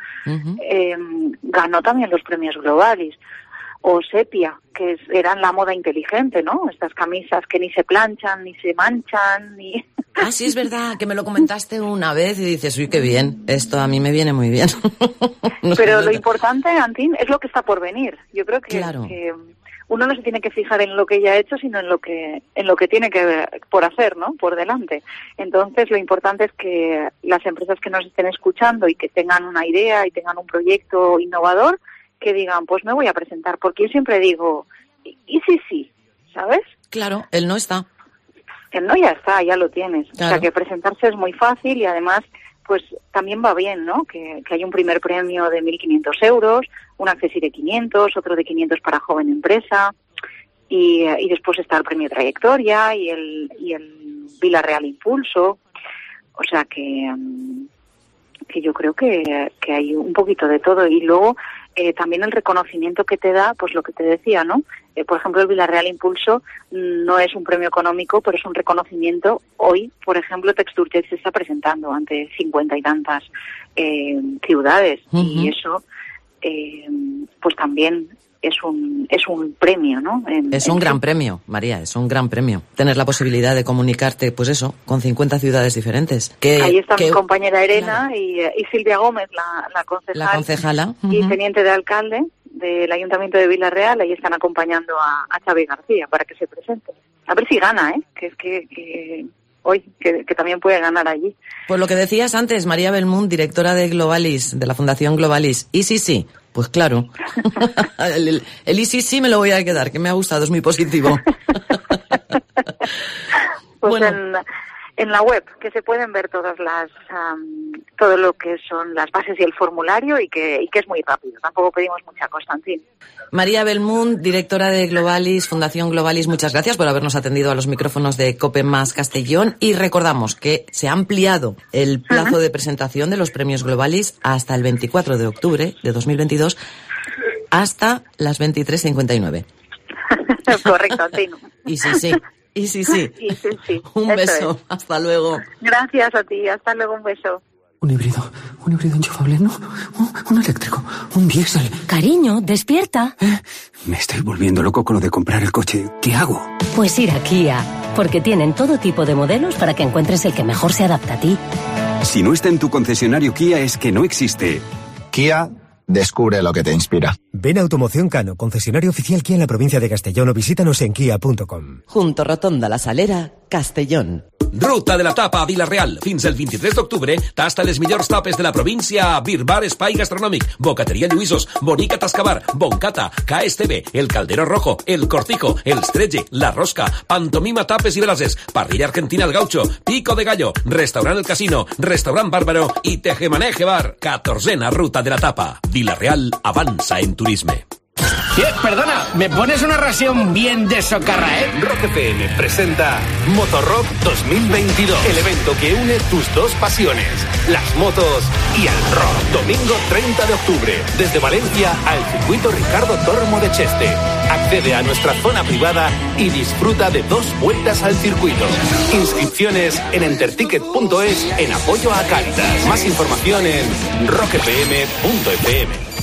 ganó también los premios Globalis. O Sepia, que eran la moda inteligente, ¿no? Estas camisas que ni se planchan, ni se manchan, ni... Ah, sí, es verdad, que me lo comentaste una vez y dices, uy, qué bien, esto a mí me viene muy bien. Pero lo importante, Antín, es lo que está por venir. Yo creo que uno no se tiene que fijar en lo que ya ha hecho, sino en lo que tiene que por hacer, ¿no? Por delante. Entonces, lo importante es que las empresas que nos estén escuchando y que tengan una idea y tengan un proyecto innovador, que digan, pues me voy a presentar, porque yo siempre digo, ¿y sí? ¿Sabes? Claro, el no está. El no ya está, ya lo tienes. Claro. O sea, que presentarse es muy fácil y además, pues también va bien, ¿no? Que hay un primer premio de 1.500 euros, un Accessi de 500, otro de 500 para joven empresa y después está el premio Trayectoria y el Villarreal Impulso. O sea, que yo creo que hay un poquito de todo. Y luego también el reconocimiento que te da, pues lo que te decía, ¿no? Por ejemplo, el Villarreal Impulso no es un premio económico, pero es un reconocimiento. Hoy, por ejemplo, Texturtech se está presentando ante 50 y tantas ciudades. Y eso, pues también es un premio, ¿no? Es un gran premio, María, es un gran premio. Tener la posibilidad de comunicarte, pues eso, con 50 ciudades diferentes. Ahí está mi compañera Elena, claro. y Silvia Gómez, la concejala. Y teniente de alcalde del Ayuntamiento de Villarreal. Ahí están acompañando a Xavi García para que se presente. A ver si gana, que es que hoy, que también puede ganar allí. Pues lo que decías antes, María Belmund, directora de Globalis, de la Fundación Globalis. Y sí, pues claro. el sí me lo voy a quedar, que me ha gustado, es muy positivo. Pues bueno. En la web, que se pueden ver todas todo lo que son las bases y el formulario y que es muy rápido. Tampoco pedimos mucha cosa, en fin. María Belmund, directora de Globalis, Fundación Globalis, muchas gracias por habernos atendido a los micrófonos de COPE más Castellón y recordamos que se ha ampliado el plazo de presentación de los premios Globalis hasta el 24 de octubre de 2022 hasta las 23:59. Correcto, Antino. Y sí. Un beso, hasta luego. Gracias a ti, hasta luego, un beso. Un híbrido enchufable, no, un eléctrico, un diésel. Cariño, despierta. Me estoy volviendo loco con lo de comprar el coche. ¿Qué hago? Pues ir a Kia, porque tienen todo tipo de modelos para que encuentres el que mejor se adapta a ti. Si no está en tu concesionario Kia es que no existe. Kia, descubre lo que te inspira. Ven a Automoción Cano, concesionario oficial Kia en la provincia de Castellón, o visítanos en kia.com. Junto Rotonda La Salera, Castellón. Ruta de la Tapa a Vila-real. Fins el 23 d'octubre, tasta les millors tapes de la província a Bir Bar Espai Gastronòmic, Bocateria Lluïsos, Bonica Tascabar, Boncata, KSTB, El Caldero Rojo, El Cortijo, El Stretge, La Rosca, Pantomima Tapes i Brases, Parrilla Argentina El Gaucho, Pico de Gallo, Restaurant El Casino, Restaurant Bárbaro i Tejemaneje Bar. 14a Ruta de la Tapa. Vila-real avanza en turisme. Perdona, ¿me pones una ración bien de socarra, Rock FM presenta Motorrock 2022, el evento que une tus dos pasiones, las motos y el rock. Domingo 30 de octubre, desde Valencia al circuito Ricardo Tormo de Cheste. Accede a nuestra zona privada y disfruta de 2 vueltas al circuito. Inscripciones en enterticket.es en apoyo a Cáritas. Más información en rockfm.fm.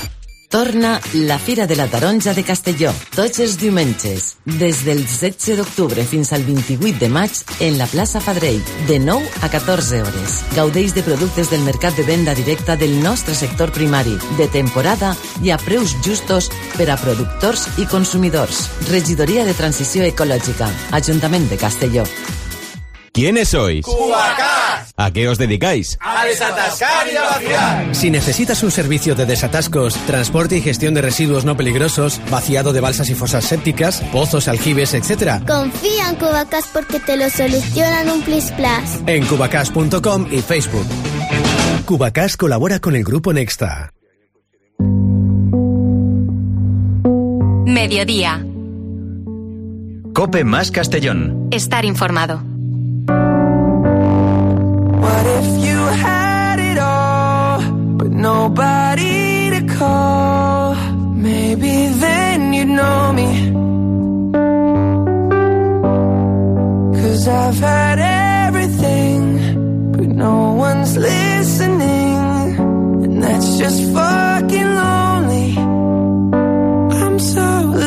Torna la Fira de la Taronja de Castelló, tots els diumenges, des del 16 d'octubre fins al 28 de maig, en la plaça Fadrell, de 9 a 14 hores. Gaudeix de productes del mercat de venda directa del nostre sector primari, de temporada i a preus justos per a productors i consumidors. Regidoria de Transició Ecològica, Ajuntament de Castelló. ¿Quiénes sois? ¡Cubacás! ¿A qué os dedicáis? ¡A desatascar y a vaciar! Si necesitas un servicio de desatascos, transporte y gestión de residuos no peligrosos, vaciado de balsas y fosas sépticas, pozos, aljibes, etc., confía en Cubacás porque te lo solucionan un plis plas. En cubacás.com y Facebook. Cubacás colabora con el Grupo Nexta. Mediodía. COPE más Castellón. Estar informado. What if you had it all, but nobody to call? Maybe then you'd know me. 'Cause I've had everything, but no one's listening, and that's just fucking lonely. I'm so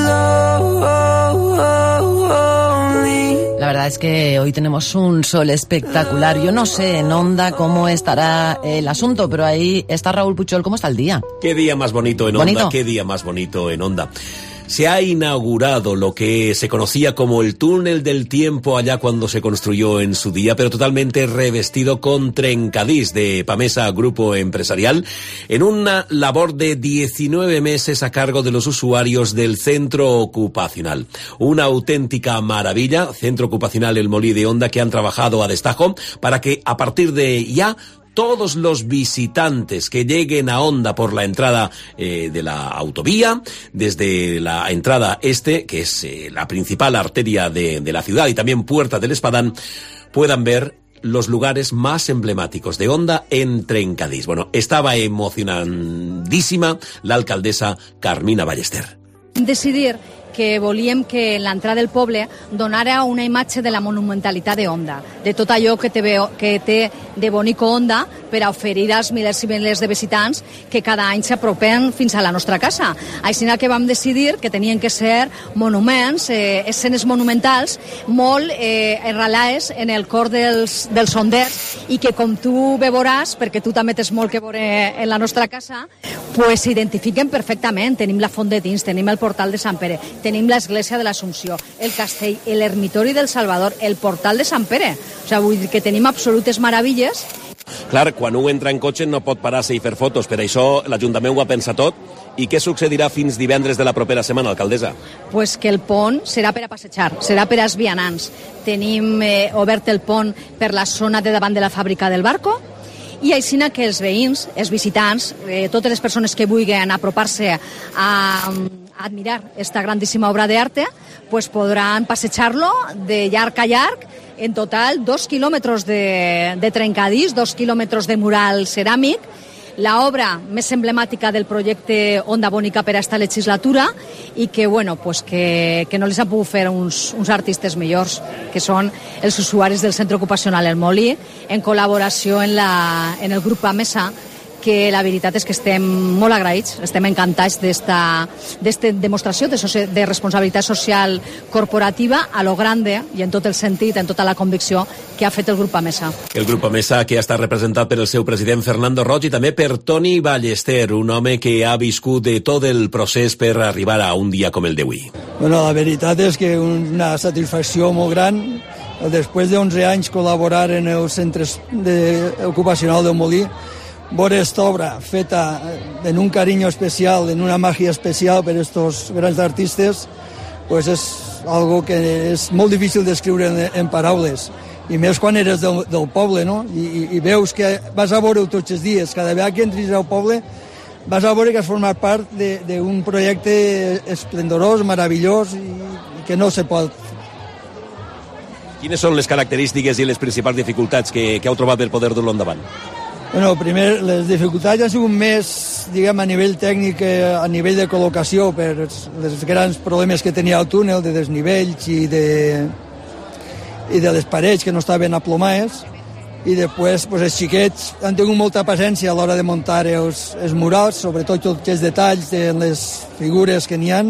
La verdad es que hoy tenemos un sol espectacular. Yo no sé en Onda cómo estará el asunto, pero ahí está Raúl Puchol. ¿Cómo está el día? Qué día más bonito en Onda, qué día más bonito en Onda. Se ha inaugurado lo que se conocía como el túnel del tiempo allá cuando se construyó en su día, pero totalmente revestido con Trencadís de Pamesa Grupo Empresarial, en una labor de 19 meses a cargo de los usuarios del centro ocupacional. Una auténtica maravilla, centro ocupacional El Molí de Onda, que han trabajado a destajo para que a partir de ya todos los visitantes que lleguen a Onda por la entrada de la autovía, desde la entrada este, que es la principal arteria de la ciudad, y también Puerta del Espadán, puedan ver los lugares más emblemáticos de Onda en Trencadís. Bueno, estaba emocionandísima la alcaldesa Carmina Ballester. Decidir que volíem que l'entrada del poble donara una imatge de la monumentalitat de Onda, de tot allò que té de bonico Onda per a oferir als milers i milers de visitants que cada any s'apropen fins a la nostra casa. Així que vam decidir que tenien que ser monuments, escenes monumentals, molt arrelades en el cor dels sonders, i que, com tu veuràs, perquè tu també tens molt que veure en la nostra casa, pues s'identifiquen perfectament. Tenim la Font de Dins, tenim el Portal de Sant Pere, tenim l'Església de l'Assumpció, el Castell, l'Ermitori del Salvador, el Portal de Sant Pere. O sigui, vull dir que tenim absolutes meravilles. Clar, quan un entra en cotxe no pot parar-se i fer fotos, per això l'Ajuntament ho ha pensat tot. I què succeirà fins divendres de la propera setmana, alcaldessa? Pues que el pont serà per a passejar, serà per als vianants. Tenim obert el pont per la zona de davant de la fàbrica del Barco, i així que els veïns, els visitants, totes les persones que vulguin apropar-se a admirar esta grandíssima obra d'arte, pues podran passejar-lo de llarg a llarg. En total, 2 quilòmetres de trencadís, 2 quilòmetres de mural ceràmic, la obra més emblemàtica del projecte Onda Bònica per a esta legislatura, i que, bueno, pues que no les han pogut fer uns artistes millors, que són els usuaris del centre ocupacional El Molí, en col·laboració en el grup Pamesa, que la veritat és que estem molt agraïts, estem encantats d'esta demostració de responsabilitat social corporativa a lo grande i en tot el sentit, en tota la convicció que ha fet el grup Pamesa. El grup Pamesa, que ha estat representat per el seu president Fernando Roig i també per Toni Ballester, un home que ha viscut de tot el procés per arribar a un dia com el d'avui. Bueno, la veritat és que una satisfacció molt gran. Després de 11 anys col·laborar en els centres ocupacional del Molí, veure esta obra feta en un carinyo especial, en una màgia especial per estos grans artistes, pues és algo que és molt difícil d'escriure en paraules, i més quan eres del poble, no? I veus que vas a veure-ho tots els dies, cada vegada que entris al poble vas a veure que has format part d'un projecte esplendorós, meravellós, i que no se pot. Quines són les característiques i les principals dificultats que heu trobat per poder dur-lo endavant? Bueno, primer, les dificultats han sigut més, diguem, a nivell tècnic, a nivell de col·locació, per els grans problemes que tenia el túnel, de desnivells i de les parets que no estaven aplomades, i després pues, els xiquets han tingut molta paciència a l'hora de muntar els murals, sobretot tots els detalls de les figures que n'hi ha,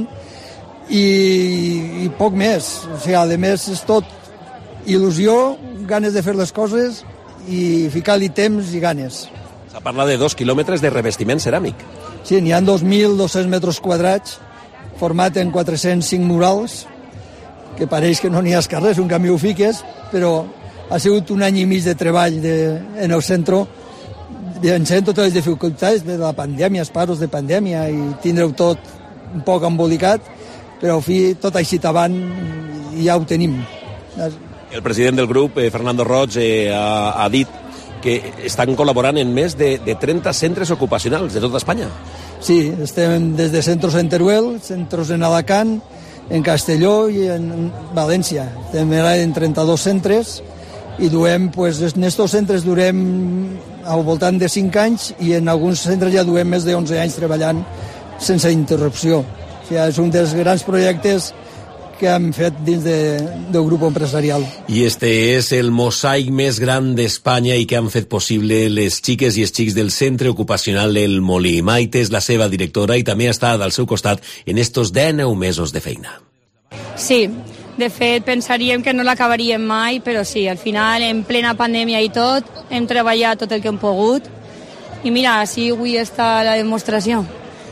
i poc més. O sigui, a més és tot il·lusió, ganes de fer les coses i ficar-li temps i ganes. S'ha parlat de 2 quilòmetres de revestiment ceràmic. Sí, n'hi ha 2.200 metres quadrats, format en 405 murals, que pareix que no n'hi ha escarrer, un canvi ho fiques, però ha sigut un any i mig de treball en el centre, vencent totes les dificultats de la pandèmia, els paros de pandèmia, i tindre-ho tot un poc embolicat, però al fi tot així avant i ja ho tenim. El president del grup, Fernando Roig, ha dit que estan col·laborant en més de 30 centres ocupacionals de tota Espanya. Sí, estem des de centres en Teruel, centres en Alacant, en Castelló i en València. Estem en 32 centres i duem, pues, en aquests centres durem al voltant de 5 anys i en alguns centres ja duem més de 11 anys treballant sense interrupció. O sigui, és un dels grans projectes que hem fet dins del grup empresarial. I este és el mosaic més gran d'Espanya i que han fet possible les xiques i els xics del centre ocupacional El Molí. Maite és la seva directora i també està al seu costat en estos 19 mesos de feina. Sí, de fet pensaríem que no l'acabaríem mai, però sí, al final en plena pandèmia i tot, hem treballat tot el que hem pogut i mira, així avui està la demostració.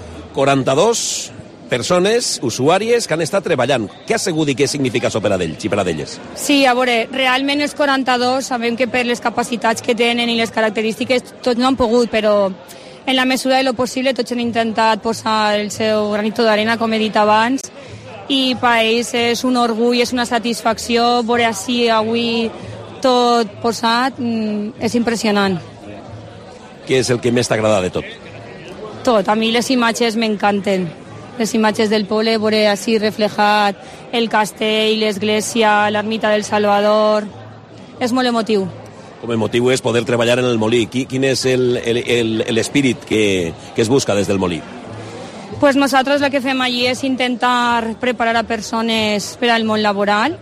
42 persones, usuàries, que han estat treballant. Què ha sigut i què significa això per a ells i per a elles? Sí, a veure, realment els 42 sabem que per les capacitats que tenen i les característiques tots no han pogut, però en la mesura de lo possible tots han intentat posar el seu granito d'arena, com he dit abans, i per a ells és un orgull, és una satisfacció veure així avui tot posat, és impressionant. Què és el que més t'agrada de tot? Tot, a mi les imatges m'encanten. Les imatges del poble, veure així reflejat el castell, l'església, l'ermita del Salvador. És molt emotiu. Com emotiu és poder treballar en el Molí. Quin és l'espírit que es busca des del Molí? Pues nosaltres el que fem allí és intentar preparar a persones per al món laboral,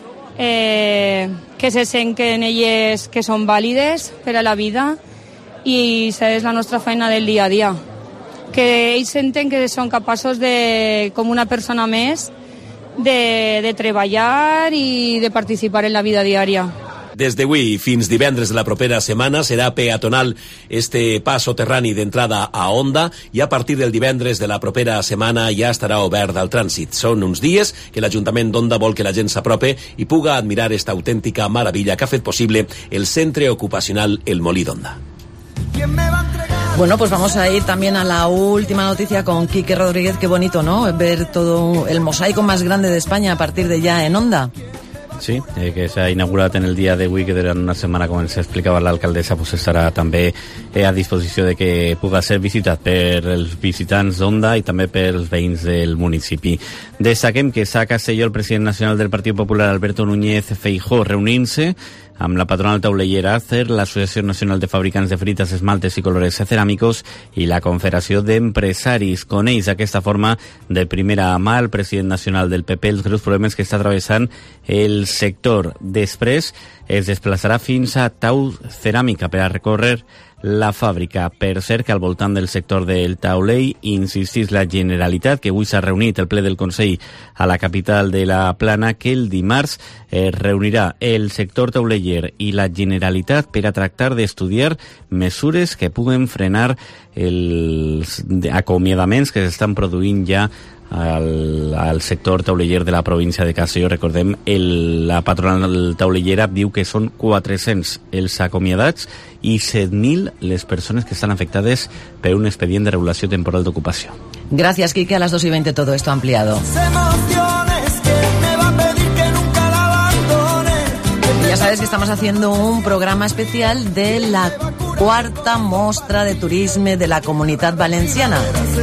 que se senten elles que són vàlides per a la vida, i això és la nostra feina del dia a dia. Que ells senten que són capaços de, com una persona més, de treballar i de participar en la vida diària. Des d'avui fins divendres de la propera setmana serà peatonal este pas soterrani d'entrada a Onda i a partir del divendres de la propera setmana ja estarà obert al trànsit. Són uns dies que l'Ajuntament d'Onda vol que la gent s'aprope i puga admirar esta autèntica meravella que ha fet possible el centre ocupacional El Molí d'Onda. Bueno, pues vamos a ir también a la última noticia con Quique Rodríguez. Qué bonito, ¿no? Ver todo el mosaico más grande de España a partir de ya en Onda. Sí, que s'ha inaugurat en el dia d'avui, que durant una setmana, com ens explicava l'alcaldessa, pues estarà també a disposició de que puga ser visitat per els visitants d'Onda i també per els veïns del municipi. Destaquem que està a Castelló el president nacional del Partit Popular, Alberto Núñez Feijóo, reunint-se amb la patronal taulellera ACER, l'Associació Nacional de Fabricants de Frites, Esmaltes i Colores Ceràmicos i la Confederació d'Empresaris. Coneix d'aquesta forma de primera mà el president nacional del PP els greus problemes que està travessant el sector. Després es desplaçarà fins a Tau Ceràmica per a recórrer la fàbrica. Per cert, que al voltant del sector del taulell insistís la Generalitat, que avui s'ha reunit el ple del Consell a la capital de la Plana, que el dimarts reunirà el sector tauleller i la Generalitat per a tractar d'estudiar mesures que puguen frenar els acomiadaments que s'estan produint ja al sector tauleller de la província de Castelló. Recordem, la patronal taulellera diu que són 400 els acomiadats i 7.000 les persones que estan afectades per un expedient de regulació temporal d'ocupació. Gracias, Quique. A las 2:20 todo esto ampliado. Ya sabes que estamos haciendo un programa especial de la 4ª Mostra de Turisme de la Comunitat Valenciana.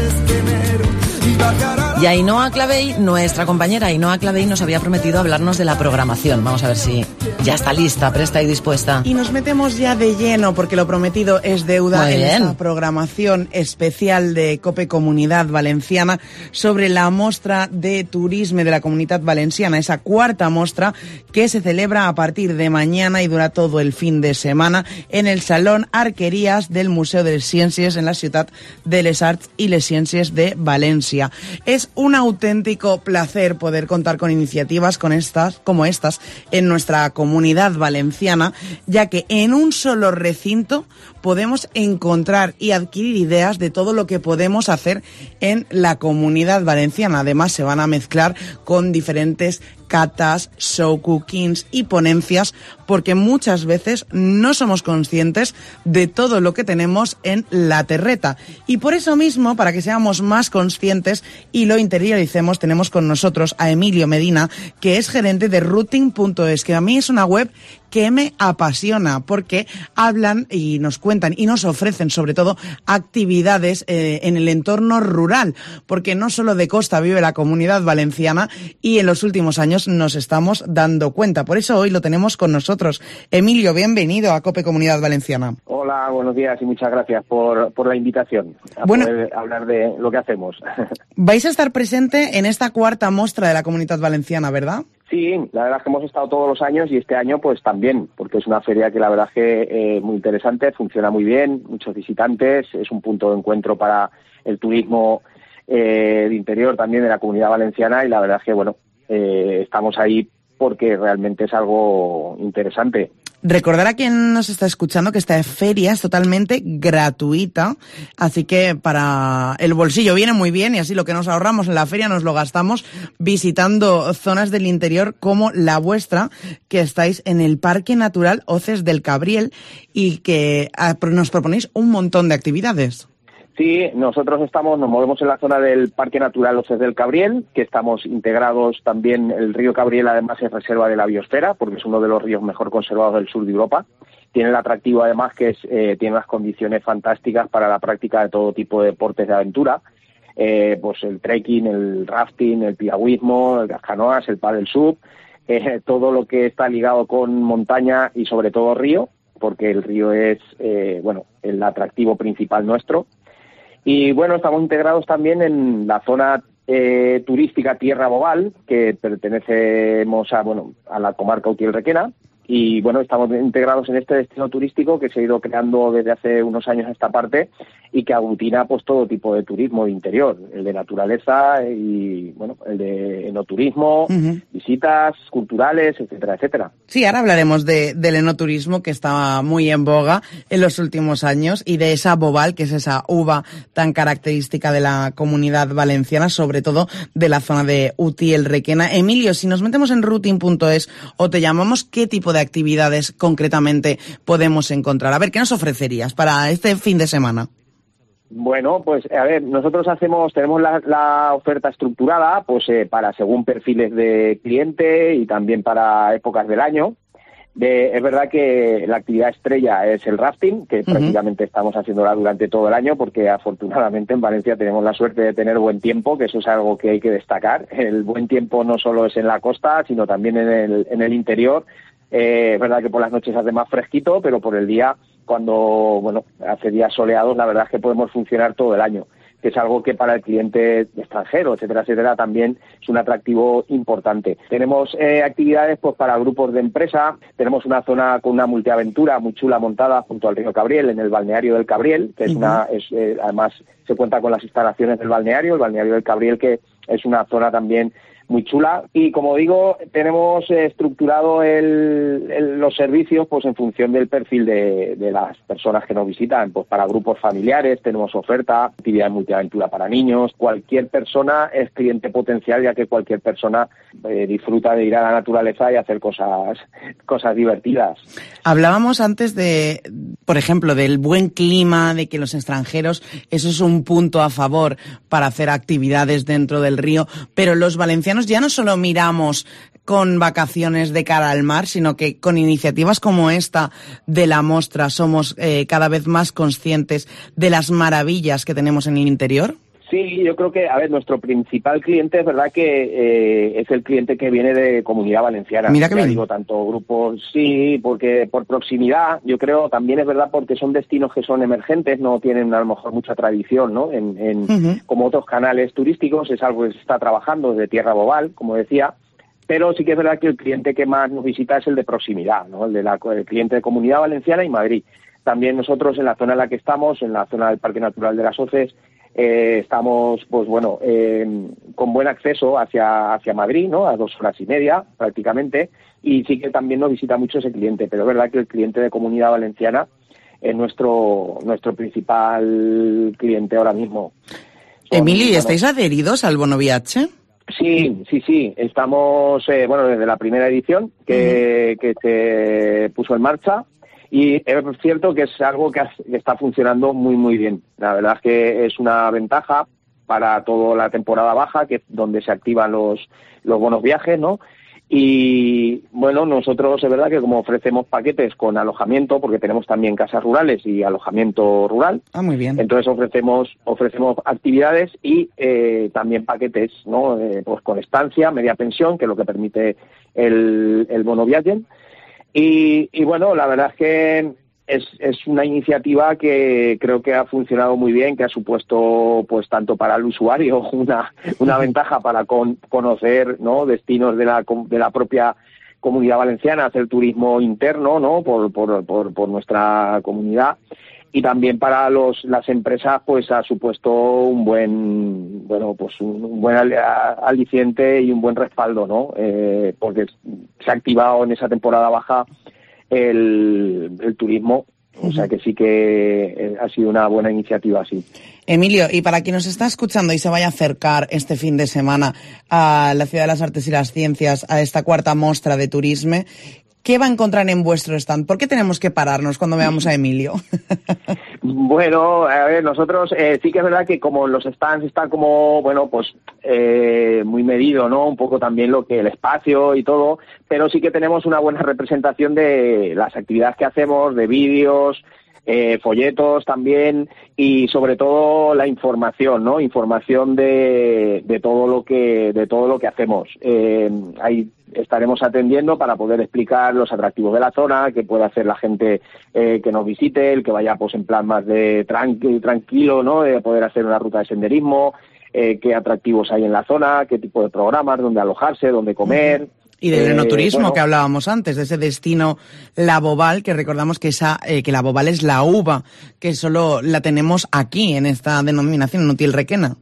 Y Ainhoa Clavell, nuestra compañera Ainhoa Clavell, nos había prometido hablarnos de la programación. Vamos a ver si Ya está lista, presta y dispuesta. Y nos metemos ya de lleno, porque lo prometido es deuda en esta programación especial de COPE Comunidad Valenciana sobre la mostra de turisme de la Comunitat Valenciana, esa cuarta mostra que se celebra a partir de mañana y dura todo el fin de semana en el Salón Arquerías del Museo de les Ciències en la Ciutat de les Arts y les Ciències de Valencia. Es un auténtico placer poder contar con iniciativas como estas en nuestra comunidad valenciana, ya que en un solo recinto podemos encontrar y adquirir ideas de todo lo que podemos hacer en la comunidad valenciana. Además, se van a mezclar con diferentes catas, show cookings y ponencias, porque muchas veces no somos conscientes de todo lo que tenemos en la terreta. Y por eso mismo, para que seamos más conscientes y lo interioricemos, tenemos con nosotros a Emilio Medina, que es gerente de routing.es, que a mí es una web que me apasiona, porque hablan y nos cuentan y nos ofrecen sobre todo actividades en el entorno rural, porque no solo de costa vive la comunidad valenciana y en los últimos años nos estamos dando cuenta. Por eso hoy lo tenemos con nosotros. Emilio, bienvenido a COPE Comunidad Valenciana. Hola, buenos días y muchas gracias por la invitación a poder hablar de lo que hacemos. Vais a estar presente en esta cuarta mostra de la Comunidad Valenciana, ¿verdad? Sí, la verdad es que hemos estado todos los años y este año pues también, porque es una feria que la verdad es que muy interesante, funciona muy bien, muchos visitantes, es un punto de encuentro para el turismo de interior también de la Comunidad Valenciana y la verdad es que bueno, estamos ahí porque realmente es algo interesante. Recordar a quien nos está escuchando que esta feria es totalmente gratuita, así que para el bolsillo viene muy bien y así lo que nos ahorramos en la feria nos lo gastamos visitando zonas del interior como la vuestra, que estáis en el Parque Natural Hoces del Cabriel y que nos proponéis un montón de actividades. Sí, nosotros nos movemos en la zona del Parque Natural Hoces del Cabriel, que estamos integrados también, el río Cabriel además es reserva de la biosfera, porque es uno de los ríos mejor conservados del sur de Europa. Tiene el atractivo además que tiene unas condiciones fantásticas para la práctica de todo tipo de deportes de aventura, pues el trekking, el rafting, el piragüismo, las canoas, el paddle sub, todo lo que está ligado con montaña y sobre todo río, porque el río es el atractivo principal nuestro. Y bueno, estamos integrados también en la zona turística Tierra Boval, que pertenecemos a la comarca Utiel-Requena. Y bueno, estamos integrados en este destino turístico que se ha ido creando desde hace unos años a esta parte y que aglutina pues todo tipo de turismo de interior, el de naturaleza y bueno, el de enoturismo, visitas culturales, etcétera, etcétera. Sí, ahora hablaremos del enoturismo que está muy en boga en los últimos años y de esa boval, que es esa uva tan característica de la comunidad valenciana, sobre todo de la zona de Utiel-Requena. Emilio, si nos metemos en routing.es o te llamamos, ¿qué tipo de actividades concretamente podemos encontrar? A ver, ¿qué nos ofrecerías para este fin de semana? Bueno, pues a ver, nosotros tenemos la oferta estructurada pues para según perfiles de cliente y también para épocas del año. Es verdad que la actividad estrella es el rafting, que prácticamente estamos haciéndola durante todo el año porque afortunadamente en Valencia tenemos la suerte de tener buen tiempo, que eso es algo que hay que destacar. El buen tiempo no solo es en la costa, sino también en el interior. Es verdad que por las noches hace más fresquito, pero por el día, cuando hace días soleados, la verdad es que podemos funcionar todo el año, que es algo que para el cliente extranjero, etcétera, etcétera, también es un atractivo importante. Tenemos actividades pues para grupos de empresa, tenemos una zona con una multiaventura muy chula montada junto al río Cabriel, en el balneario del Cabriel, que además se cuenta con las instalaciones del balneario, el balneario del Cabriel, que es una zona también muy chula. Y como digo, tenemos estructurado los servicios pues en función del perfil de las personas que nos visitan. Pues para grupos familiares tenemos oferta, actividad multiaventura para niños. Cualquier persona es cliente potencial, ya que cualquier persona disfruta de ir a la naturaleza y hacer cosas divertidas. Hablábamos antes de, por ejemplo, del buen clima, de que los extranjeros, eso es un punto a favor para hacer actividades dentro del río, pero los valencianos ya no solo miramos con vacaciones de cara al mar, sino que con iniciativas como esta de la mostra somos cada vez más conscientes de las maravillas que tenemos en el interior. Sí, yo creo que, a ver, nuestro principal cliente es verdad que es el cliente que viene de Comunidad Valenciana. Mira que bien. Digo, tanto grupos, sí, porque por proximidad, yo creo, también es verdad porque son destinos que son emergentes, no tienen a lo mejor mucha tradición, ¿no? Como otros canales turísticos, es algo que se está trabajando desde Tierra Bobal, como decía, pero sí que es verdad que el cliente que más nos visita es el de proximidad, ¿no? El cliente de Comunidad Valenciana y Madrid. También nosotros en la zona en la que estamos, en la zona del Parque Natural de las Hoces, estamos, pues bueno, con buen acceso hacia Madrid, ¿no? A 2 horas y media, prácticamente, y sí que también nos visita mucho ese cliente, pero es verdad que el cliente de Comunidad Valenciana es nuestro principal cliente ahora mismo. Emili, ¿estáis adheridos al Bono Viaje? Sí, estamos, desde la primera edición que se puso en marcha. Y es cierto que es algo que está funcionando muy, muy bien. La verdad es que es una ventaja para toda la temporada baja, que es donde se activan los bonos viajes, ¿no? Y, bueno, nosotros es verdad que como ofrecemos paquetes con alojamiento, porque tenemos también casas rurales y alojamiento rural. Ah, muy bien. Entonces ofrecemos actividades y también paquetes, ¿no? Pues con estancia, media pensión, que es lo que permite el bono viaje. Y bueno, la verdad es que es una iniciativa que creo que ha funcionado muy bien, que ha supuesto, pues tanto para el usuario una ventaja para conocer, ¿no? Destinos de la propia Comunidad Valenciana, hacer turismo interno, ¿no? Por nuestra comunidad. Y también para las empresas, pues ha supuesto un buen aliciente y un buen respaldo, ¿no? Porque se ha activado en esa temporada baja el turismo, o sea que sí que ha sido una buena iniciativa, sí. Emilio, y para quien nos está escuchando y se vaya a acercar este fin de semana a la Ciudad de las Artes y las Ciencias, a esta 4ª mostra de turismo, ¿qué va a encontrar en vuestro stand? ¿Por qué tenemos que pararnos cuando veamos a Emilio? Bueno, a ver, nosotros sí que es verdad que como los stands están como, bueno, pues muy medido, ¿no? Un poco también lo que el espacio y todo, pero sí que tenemos una buena representación de las actividades que hacemos, de vídeos, folletos también, y sobre todo la información, ¿no? Información de todo lo que hacemos. Ahí estaremos atendiendo para poder explicar los atractivos de la zona, que puede hacer la gente que nos visite, el que vaya pues en plan más de tranquilo, ¿no? De poder hacer una ruta de senderismo, qué atractivos hay en la zona, qué tipo de programas, dónde alojarse, dónde comer. Y del enoturismo que hablábamos antes, de ese destino La Bobal, que recordamos que La Bobal es la uva, que solo la tenemos aquí, en esta denominación, en Utiel Requena.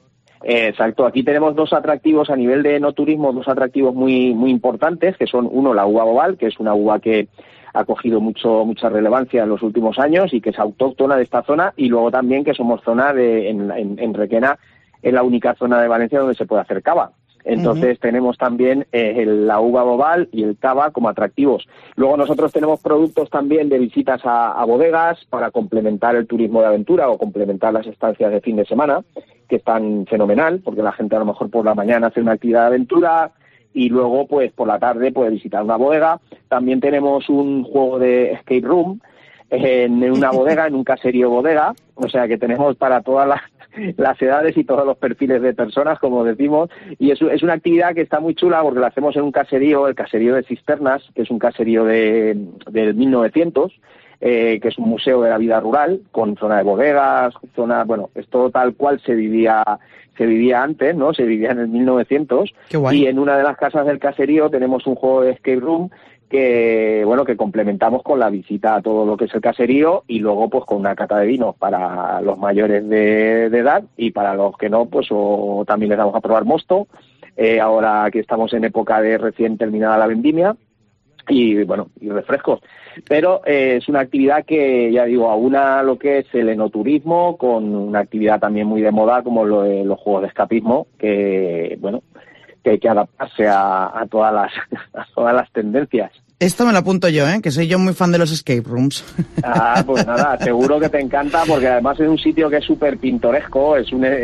Exacto, aquí tenemos 2 atractivos a nivel de enoturismo, 2 atractivos muy, muy importantes, que son uno, la uva Bobal, que es una uva que ha cogido mucha relevancia en los últimos años y que es autóctona de esta zona, y luego también que somos zona en Requena, es la única zona de Valencia donde se puede hacer cava. Entonces tenemos también la uva Bobal y el cava como atractivos. Luego nosotros tenemos productos también de visitas a bodegas para complementar el turismo de aventura o complementar las estancias de fin de semana, que están fenomenal, porque la gente a lo mejor por la mañana hace una actividad de aventura y luego pues por la tarde puede visitar una bodega. También tenemos un juego de escape room en una bodega, en un caserío bodega, o sea que tenemos para todas las edades y todos los perfiles de personas, como decimos, y es una actividad que está muy chula porque la hacemos en un caserío, el caserío de Cisternas, que es un caserío del 1900, que es un museo de la vida rural, con zona de bodegas, es todo tal cual se vivía antes, ¿no? Se vivía en el 1900. Qué guay. Y en una de las casas del caserío tenemos un juego de escape room que complementamos con la visita a todo lo que es el caserío y luego pues con una cata de vinos para los mayores de edad, y para los que no, pues también les damos a probar mosto, ahora que estamos en época de recién terminada la vendimia, y refrescos. Pero es una actividad que, ya digo, aúna lo que es el enoturismo con una actividad también muy de moda como los juegos de escapismo, que hay que adaptarse a todas las tendencias. Esto me lo apunto yo, que soy yo muy fan de los escape rooms. Ah, pues nada, seguro que te encanta, porque además es un sitio que es súper pintoresco, es un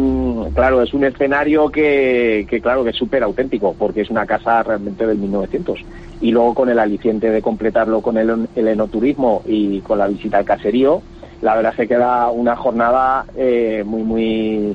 escenario que es súper auténtico, porque es una casa realmente del 1900. Y luego con el aliciente de completarlo con el enoturismo y con la visita al caserío, la verdad es que queda una jornada muy, muy,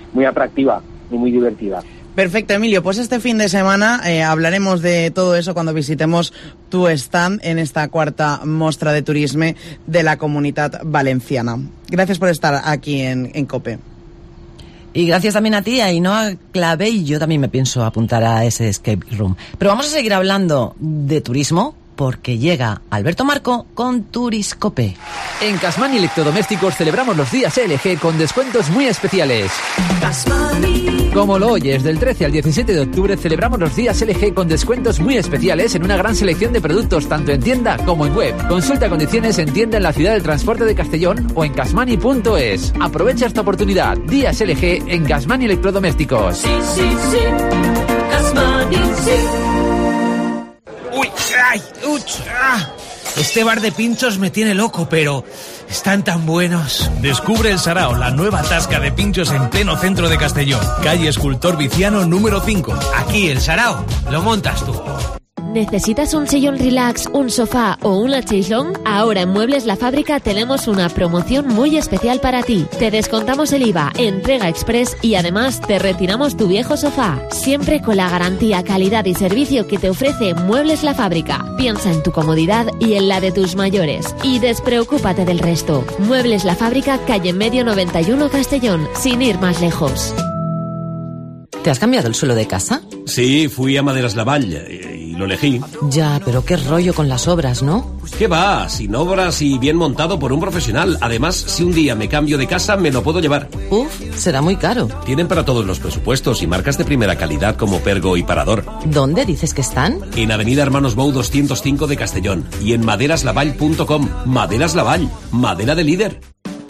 muy atractiva y muy divertida. Perfecto, Emilio. Pues este fin de semana hablaremos de todo eso cuando visitemos tu stand en esta cuarta mostra de turismo de la Comunitat Valenciana. Gracias por estar aquí en COPE. Y gracias también a ti, Ainhoa Clavell. Yo también me pienso apuntar a ese escape room. Pero vamos a seguir hablando de turismo, porque llega Alberto Marco con Turiscope. En Casmani Electrodomésticos celebramos los días LG con descuentos muy especiales. Como lo oyes, del 13 al 17 de octubre celebramos los días LG con descuentos muy especiales en una gran selección de productos tanto en tienda como en web. Consulta condiciones en tienda en la ciudad del transporte de Castellón o en casmani.es. Aprovecha esta oportunidad. Días LG en Casmani Electrodomésticos. Sí, Casmani, sí. ¡Uy! ¡Ay! ¡Uch! ¡Ah! Este bar de pinchos me tiene loco, pero están tan buenos. Descubre el Sarao, la nueva tasca de pinchos en pleno centro de Castellón. Calle Escultor Viciano número 5. Aquí, el Sarao. Lo montas tú. ¿Necesitas un sillón relax, un sofá o una chaiselong? Ahora en Muebles La Fábrica tenemos una promoción muy especial para ti. Te descontamos el IVA, entrega express y además te retiramos tu viejo sofá. Siempre con la garantía, calidad y servicio que te ofrece Muebles La Fábrica. Piensa en tu comodidad y en la de tus mayores. Y despreocúpate del resto. Muebles La Fábrica, calle Medio 91 Castellón, sin ir más lejos. ¿Te has cambiado el suelo de casa? Sí, fui a Maderas Lavall y lo elegí. Ya, pero qué rollo con las obras, ¿no? ¿Qué va? Sin obras y bien montado por un profesional. Además, si un día me cambio de casa, me lo puedo llevar. Uf, será muy caro. Tienen para todos los presupuestos y marcas de primera calidad como Pergo y Parador. ¿Dónde dices que están? En Avenida Hermanos Bou 205 de Castellón y en maderaslavall.com. Maderas Lavall, madera de líder.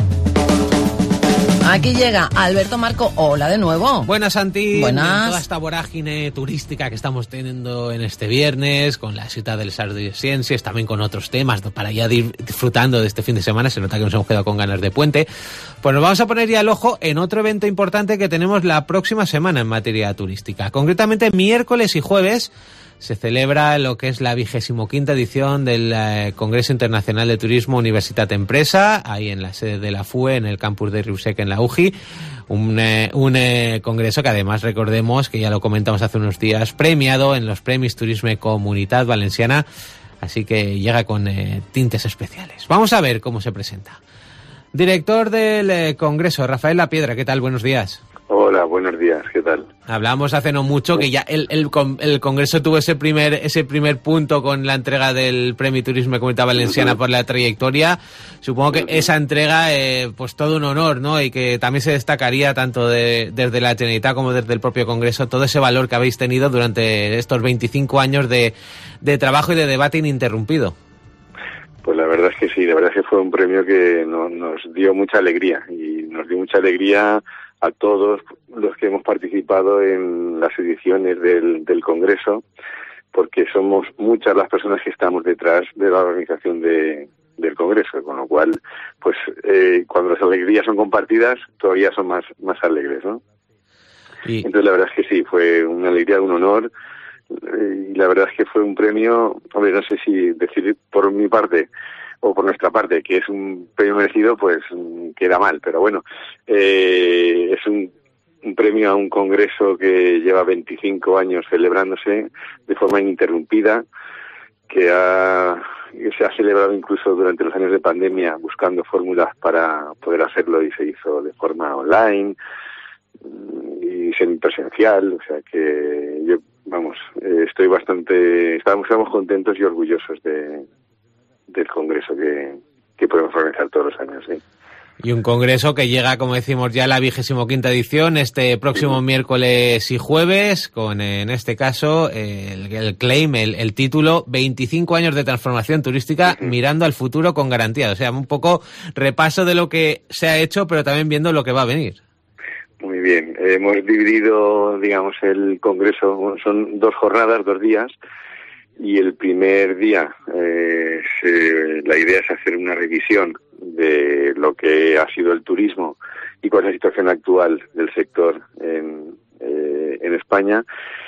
Aquí llega Alberto Marco. Hola de nuevo. Buenas, Santi. Buenas. En toda esta vorágine turística que estamos teniendo en este viernes, con la cita del Sar de Ciencias, también con otros temas, para ya ir disfrutando de este fin de semana. Se nota que nos hemos quedado con ganas de puente. Pues nos vamos a poner ya el ojo en otro evento importante que tenemos la próxima semana en materia turística. Concretamente, miércoles y jueves se celebra lo que es la 25ª edición del Congreso Internacional de Turismo Universitat Empresa, ahí en la sede de la FUE, en el campus de Riusec, en la UGI. Un congreso que además, recordemos, que ya lo comentamos hace unos días, premiado en los Premis Turisme Comunitat Valenciana, así que llega con tintes especiales. Vamos a ver cómo se presenta. Director del Congreso, Rafael Lapiedra, ¿qué tal? Buenos días. Hola, buenos días, ¿qué tal? Hablábamos hace no mucho que ya el Congreso tuvo ese primer punto con la entrega del Premio Turismo Comunitat Valenciana por la trayectoria. Supongo que esa entrega, pues todo un honor, ¿no? Y que también se destacaría tanto desde la Generalitat como desde el propio Congreso todo ese valor que habéis tenido durante estos 25 años de trabajo y de debate ininterrumpido. Pues la verdad es que sí, la verdad es que fue un premio que nos dio mucha alegría y nos dio mucha alegría a todos los que hemos participado en las ediciones del Congreso, porque somos muchas las personas que estamos detrás de la organización del Congreso, con lo cual, pues cuando las alegrías son compartidas, todavía son más alegres, ¿no? Entonces la verdad es que sí, fue una alegría, un honor, y la verdad es que fue un premio, hombre, no sé si decir por mi parte o por nuestra parte que es un premio merecido, pues queda mal, pero bueno, es un premio a un congreso que lleva 25 años celebrándose de forma ininterrumpida, que se ha celebrado incluso durante los años de pandemia buscando fórmulas para poder hacerlo, y se hizo de forma online y semipresencial, o sea que yo, vamos, estamos contentos y orgullosos del congreso que podemos organizar todos los años, ¿sí? Y un congreso que llega, como decimos, ya a la 25ª edición este próximo miércoles y jueves, con, en este caso, el claim, el título 25 años de transformación turística mirando al futuro con garantía. O sea, un poco repaso de lo que se ha hecho, pero también viendo lo que va a venir. Muy bien. Hemos dividido, digamos, el congreso, son 2 jornadas, 2 días, y el primer día la idea es hacer una revisión de lo que ha sido el turismo y cuál es la situación actual del sector en España,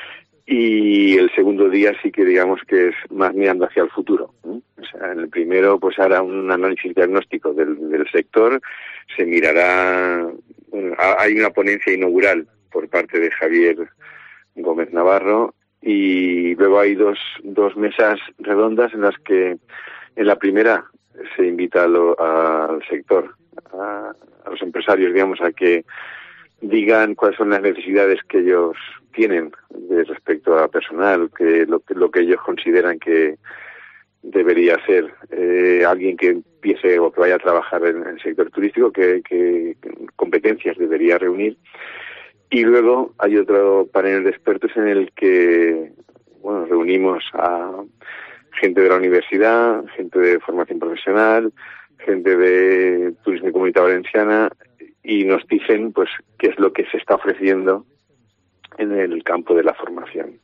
y el segundo día sí que digamos que es más mirando hacia el futuro, ¿eh? O sea, en el primero pues hará un análisis diagnóstico del sector, se mirará bueno, hay una ponencia inaugural por parte de Javier Gómez Navarro, y luego hay dos mesas redondas en las que en la primera se invita al sector, a los empresarios, digamos, a que digan cuáles son las necesidades que ellos tienen respecto a personal, lo que ellos consideran que debería ser alguien que empiece o que vaya a trabajar en el sector turístico, que competencias debería reunir. Y luego hay otro panel de expertos en el que, bueno, reunimos a gente de la universidad, gente de formación profesional, gente de Turismo y Comunidad Valenciana, y nos dicen pues qué es lo que se está ofreciendo en el campo de la formación.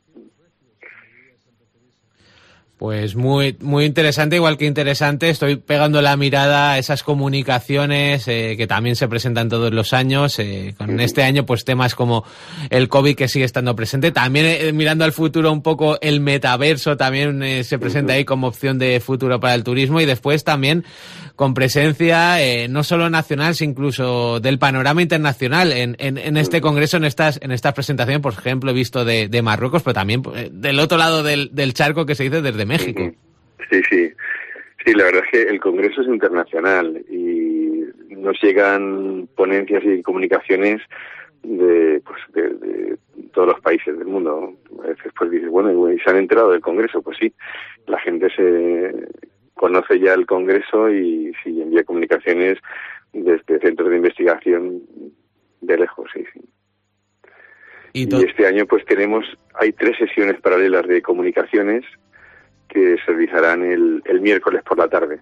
Pues muy interesante, igual que interesante. Estoy pegando la mirada a esas comunicaciones que también se presentan todos los años. Con este año, pues temas como el COVID, que sigue estando presente. También mirando al futuro un poco, el metaverso también se presenta ahí como opción de futuro para el turismo. Y después también con presencia no solo nacional, sino incluso del panorama internacional en este congreso, en estas presentaciones. Por ejemplo, he visto de Marruecos, pero también del otro lado del charco, que se dice desde México. Sí, la verdad es que el congreso es internacional y nos llegan ponencias y comunicaciones de todos los países del mundo. A veces pues dices, bueno, ¿y se han enterado del congreso? Pues sí, la gente se conoce ya el congreso y sí envía comunicaciones desde centros de investigación de lejos, sí. Y este año pues hay 3 sesiones paralelas de comunicaciones que se realizarán el miércoles por la tarde.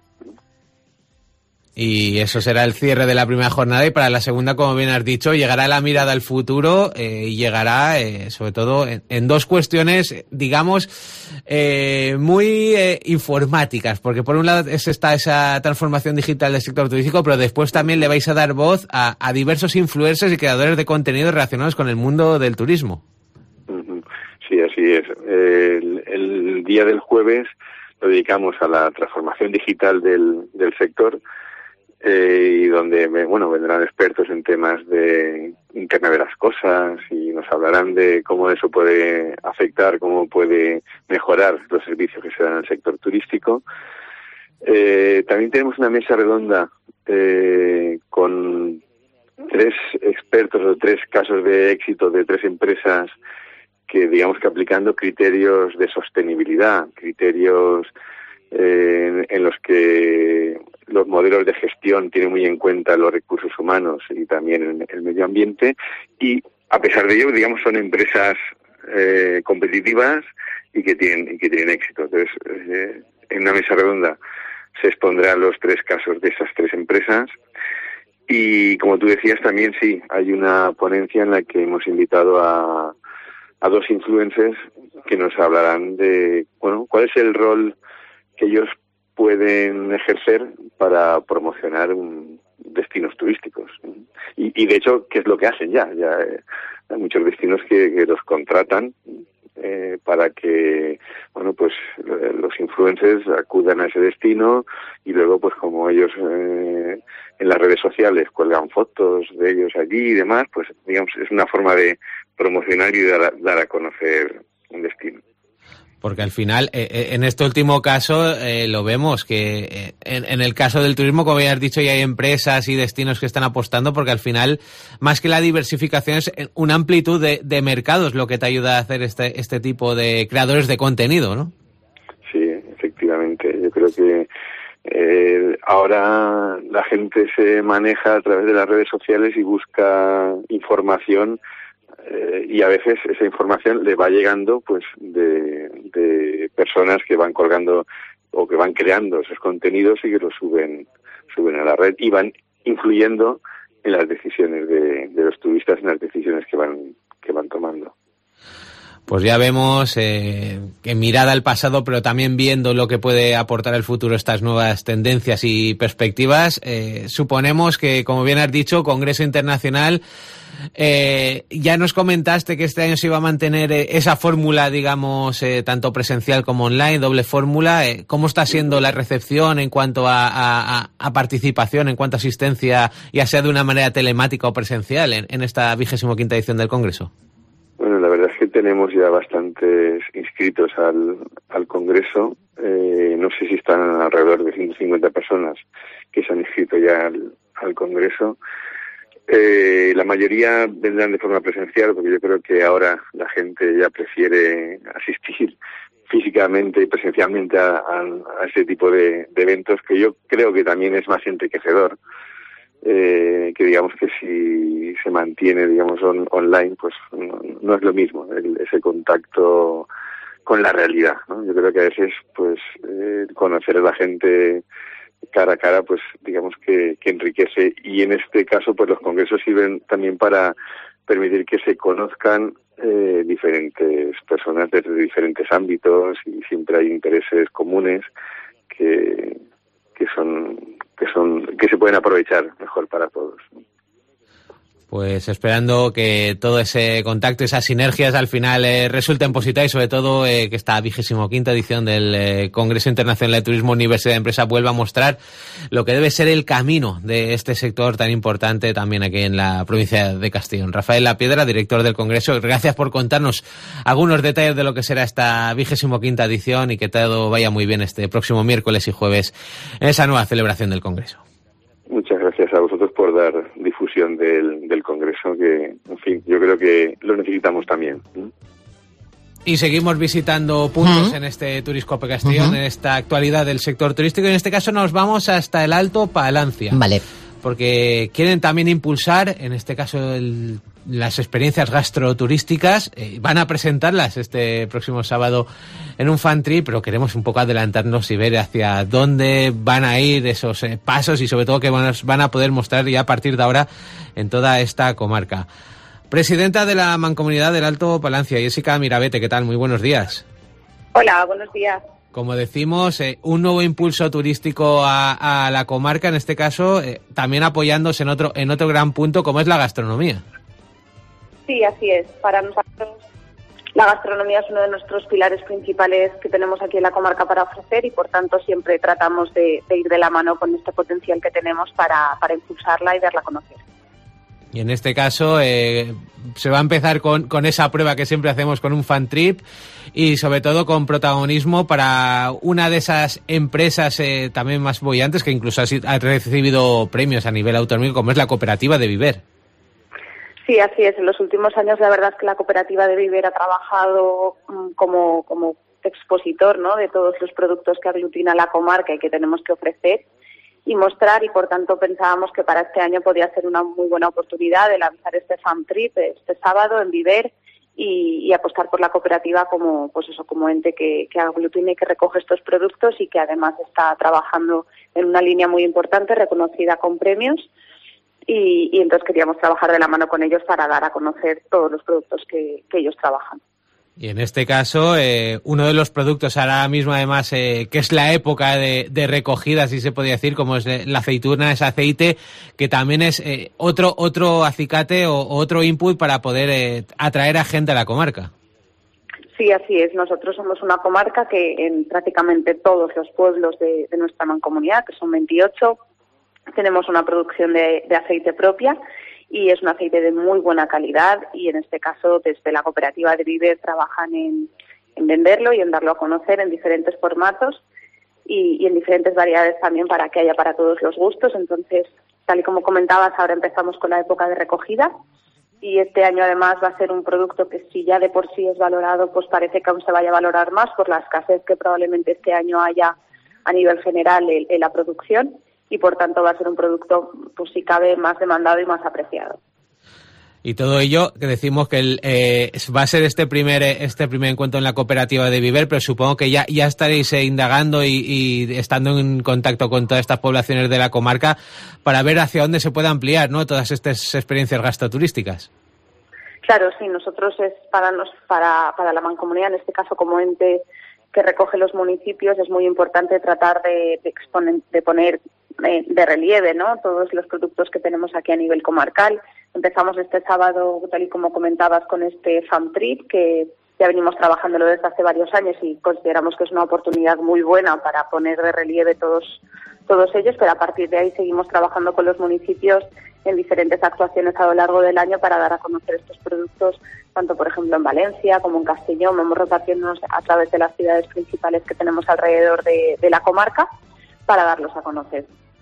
Y eso será el cierre de la primera jornada, y para la segunda, como bien has dicho, llegará la mirada al futuro y llegará sobre todo en 2 cuestiones, digamos, muy informáticas, porque por un lado está esa transformación digital del sector turístico, pero después también le vais a dar voz a diversos influencers y creadores de contenido relacionados con el mundo del turismo. Sí, así es. El día del jueves lo dedicamos a la transformación digital del sector, y donde vendrán expertos en temas de Internet de las Cosas y nos hablarán de cómo eso puede afectar, cómo puede mejorar los servicios que se dan en el sector turístico. También tenemos una mesa redonda con 3 expertos o 3 casos de éxito de 3 empresas que digamos que aplicando criterios de sostenibilidad, criterios en los que los modelos de gestión tienen muy en cuenta los recursos humanos y también el medio ambiente, y a pesar de ello, digamos, son empresas competitivas y que tienen éxito. Entonces, en una mesa redonda se expondrán los 3 casos de esas 3 empresas. Y como tú decías, también sí, hay una ponencia en la que hemos invitado a 2 influencers que nos hablarán de, cuál es el rol que ellos pueden ejercer para promocionar destinos turísticos. Y de hecho, ¿qué es lo que hacen ya? Ya hay muchos destinos que los contratan para que, los influencers acudan a ese destino y luego, pues como ellos en las redes sociales cuelgan fotos de ellos allí y demás, pues digamos, es una forma de promocionar y dar a conocer un destino. Porque al final, en este último caso, lo vemos, que en el caso del turismo, como ya has dicho, ya hay empresas y destinos que están apostando, porque al final, más que la diversificación, es una amplitud de mercados lo que te ayuda a hacer este tipo de creadores de contenido, ¿no? Sí, efectivamente. Yo creo que ahora la gente se maneja a través de las redes sociales y busca información, y a veces esa información le va llegando pues de personas que van colgando o que van creando esos contenidos y que los suben a la red y van influyendo en las decisiones de los turistas, en las decisiones que van tomando. Pues ya vemos que mirada al pasado, pero también viendo lo que puede aportar el futuro estas nuevas tendencias y perspectivas, suponemos que, como bien has dicho, Congreso Internacional, ya nos comentaste que este año se iba a mantener esa fórmula, digamos, tanto presencial como online, doble fórmula. ¿Cómo está siendo la recepción en cuanto a participación, en cuanto a asistencia, ya sea de una manera telemática o presencial, en esta 25ª edición del Congreso? Bueno, la verdad es que tenemos ya bastantes inscritos al Congreso. No sé si están alrededor de 150 personas que se han inscrito ya al Congreso. La mayoría vendrán de forma presencial, porque yo creo que ahora la gente ya prefiere asistir físicamente y presencialmente a ese tipo de eventos, que yo creo que también es más enriquecedor. Que digamos que si se mantiene, digamos, online, pues no es lo mismo ese contacto con la realidad, ¿no? Yo creo que a veces, pues, conocer a la gente cara a cara, pues, digamos que enriquece, y en este caso, pues, los congresos sirven también para permitir que se conozcan diferentes personas desde diferentes ámbitos, y siempre hay intereses comunes que se pueden aprovechar mejor para todos. Pues esperando que todo ese contacto, esas sinergias al final resulten positivas, y sobre todo que esta 25ª edición del Congreso Internacional de Turismo Universidad de Empresa vuelva a mostrar lo que debe ser el camino de este sector tan importante también aquí en la provincia de Castellón. Rafael Lapiedra, director del Congreso, gracias por contarnos algunos detalles de lo que será esta 25ª edición, y que todo vaya muy bien este próximo miércoles y jueves en esa nueva celebración del Congreso. Muchas gracias a vosotros por dar difusión del Congreso, que, en fin, yo creo que lo necesitamos también. Y seguimos visitando puntos en este Turiscope Castellón, en esta actualidad del sector turístico, y en este caso nos vamos hasta el Alto Palancia. Vale. Porque quieren también impulsar, en este caso, las experiencias gastroturísticas. Van a presentarlas este próximo sábado en un fan trip, pero queremos un poco adelantarnos y ver hacia dónde van a ir esos pasos, y sobre todo que van a poder mostrar ya a partir de ahora en toda esta comarca. Presidenta de la Mancomunidad del Alto Palancia, Jessica Mirabete, ¿qué tal? Muy buenos días. Hola, buenos días. Como decimos, un nuevo impulso turístico a la comarca, en este caso, también apoyándose en otro gran punto, como es la gastronomía. Sí, así es. Para nosotros la gastronomía es uno de nuestros pilares principales que tenemos aquí en la comarca para ofrecer, y por tanto siempre tratamos de ir de la mano con este potencial que tenemos para impulsarla y darla a conocer. Y en este caso se va a empezar con esa prueba que siempre hacemos con un fan trip, y sobre todo con protagonismo para una de esas empresas también más bollantes, que incluso ha recibido premios a nivel autonómico, como es la Cooperativa de Viver. Sí, así es. En los últimos años la verdad es que la Cooperativa de Viver ha trabajado como expositor, ¿no?, de todos los productos que aglutina la comarca y que tenemos que ofrecer y mostrar, y por tanto pensábamos que para este año podía ser una muy buena oportunidad de lanzar este fan trip este sábado en Viver, y apostar por la cooperativa como ente que aglutina y que recoge estos productos, y que además está trabajando en una línea muy importante, reconocida con premios, y entonces queríamos trabajar de la mano con ellos para dar a conocer todos los productos que ellos trabajan. Y en este caso, uno de los productos ahora mismo, además, que es la época de recogida, si se podría decir, como es la aceituna, ese aceite, que también es otro acicate o otro input para poder atraer a gente a la comarca. Sí, así es. Nosotros somos una comarca que en prácticamente todos los pueblos de nuestra mancomunidad, que son 28, tenemos una producción de aceite propia, y es un aceite de muy buena calidad, y en este caso desde la Cooperativa de Viver trabajan en venderlo y en darlo a conocer en diferentes formatos y en diferentes variedades también, para que haya para todos los gustos. Entonces, tal y como comentabas, ahora empezamos con la época de recogida, y este año además va a ser un producto que, si ya de por sí es valorado, pues parece que aún se vaya a valorar más por la escasez que probablemente este año haya a nivel general en la producción, y por tanto va a ser un producto, pues si cabe, más demandado y más apreciado. Y todo ello, que decimos que va a ser este primer encuentro en la Cooperativa de Viver, pero supongo que ya estaréis indagando y estando en contacto con todas estas poblaciones de la comarca para ver hacia dónde se puede ampliar, ¿no?, todas estas experiencias gastroturísticas. Claro, sí, nosotros es para la Mancomunidad, en este caso como ente que recoge los municipios, es muy importante tratar de poner de relieve, ¿no?, todos los productos que tenemos aquí a nivel comarcal. Empezamos este sábado, tal y como comentabas, con este Farm Trip, que ya venimos trabajándolo desde hace varios años y consideramos que es una oportunidad muy buena para poner de relieve todos ellos, pero a partir de ahí seguimos trabajando con los municipios en diferentes actuaciones a lo largo del año para dar a conocer estos productos, tanto por ejemplo en Valencia como en Castellón. Vamos repartiéndonos a través de las ciudades principales que tenemos alrededor de la comarca para darlos a conocer.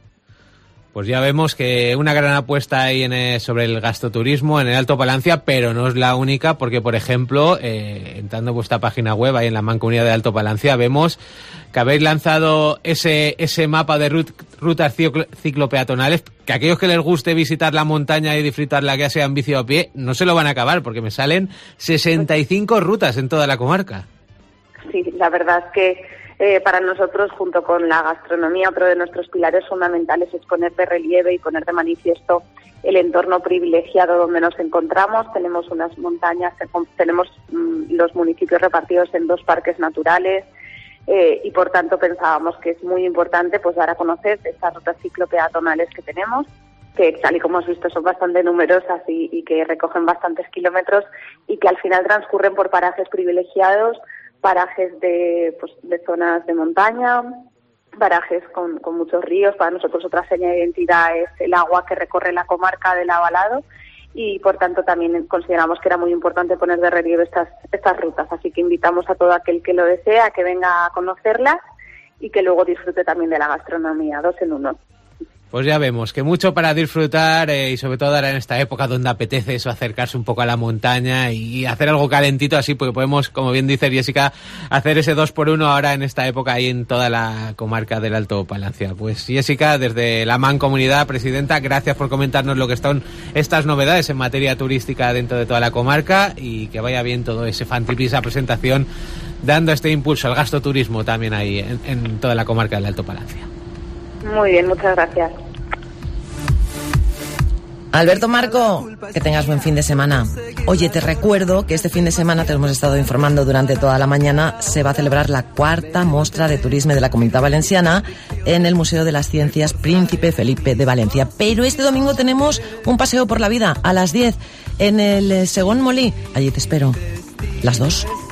Pues ya vemos que una gran apuesta hay sobre el gastoturismo en el Alto Palancia, pero no es la única, porque por ejemplo, entrando en vuestra página web, ahí en la Mancomunidad de Alto Palancia, vemos que habéis lanzado ese mapa de rutas ciclopeatonales, que aquellos que les guste visitar la montaña y disfrutarla, ya sea en bici o a pie, no se lo van a acabar, porque me salen 65 rutas en toda la comarca. Sí, la verdad es que para nosotros, junto con la gastronomía, otro de nuestros pilares fundamentales es poner de relieve y poner de manifiesto el entorno privilegiado donde nos encontramos. Tenemos unas montañas, tenemos los municipios repartidos en 2 parques naturales y por tanto pensábamos que es muy importante pues dar a conocer estas rutas ciclopeatonales que tenemos, que tal y como has visto son bastante numerosas y que recogen bastantes kilómetros y que al final transcurren por parajes privilegiados, parajes de zonas de montaña, parajes con muchos ríos. Para nosotros otra seña de identidad es el agua que recorre la comarca del Avalado y por tanto también consideramos que era muy importante poner de relieve estas rutas, así que invitamos a todo aquel que lo desea a que venga a conocerlas y que luego disfrute también de la gastronomía, 2 en 1. Pues ya vemos que mucho para disfrutar y sobre todo ahora en esta época donde apetece eso, acercarse un poco a la montaña y hacer algo calentito así, porque podemos, como bien dice Jessica, hacer ese 2x1 ahora en esta época ahí en toda la comarca del Alto Palancia. Pues Jessica, desde la Mancomunidad, presidenta, gracias por comentarnos lo que son estas novedades en materia turística dentro de toda la comarca y que vaya bien todo ese fantrip y esa presentación, dando este impulso al gastoturismo también ahí en toda la comarca del Alto Palancia. Muy bien, muchas gracias. Alberto Marco, que tengas buen fin de semana. Oye, te recuerdo que este fin de semana, te hemos estado informando durante toda la mañana, se va a celebrar la 4ª Mostra de Turisme de la Comunitat Valenciana en el Museo de las Ciencias Príncipe Felipe de Valencia. Pero este domingo tenemos un paseo por la vida a las 10 en el Segón Molí. Allí te espero. Las 2.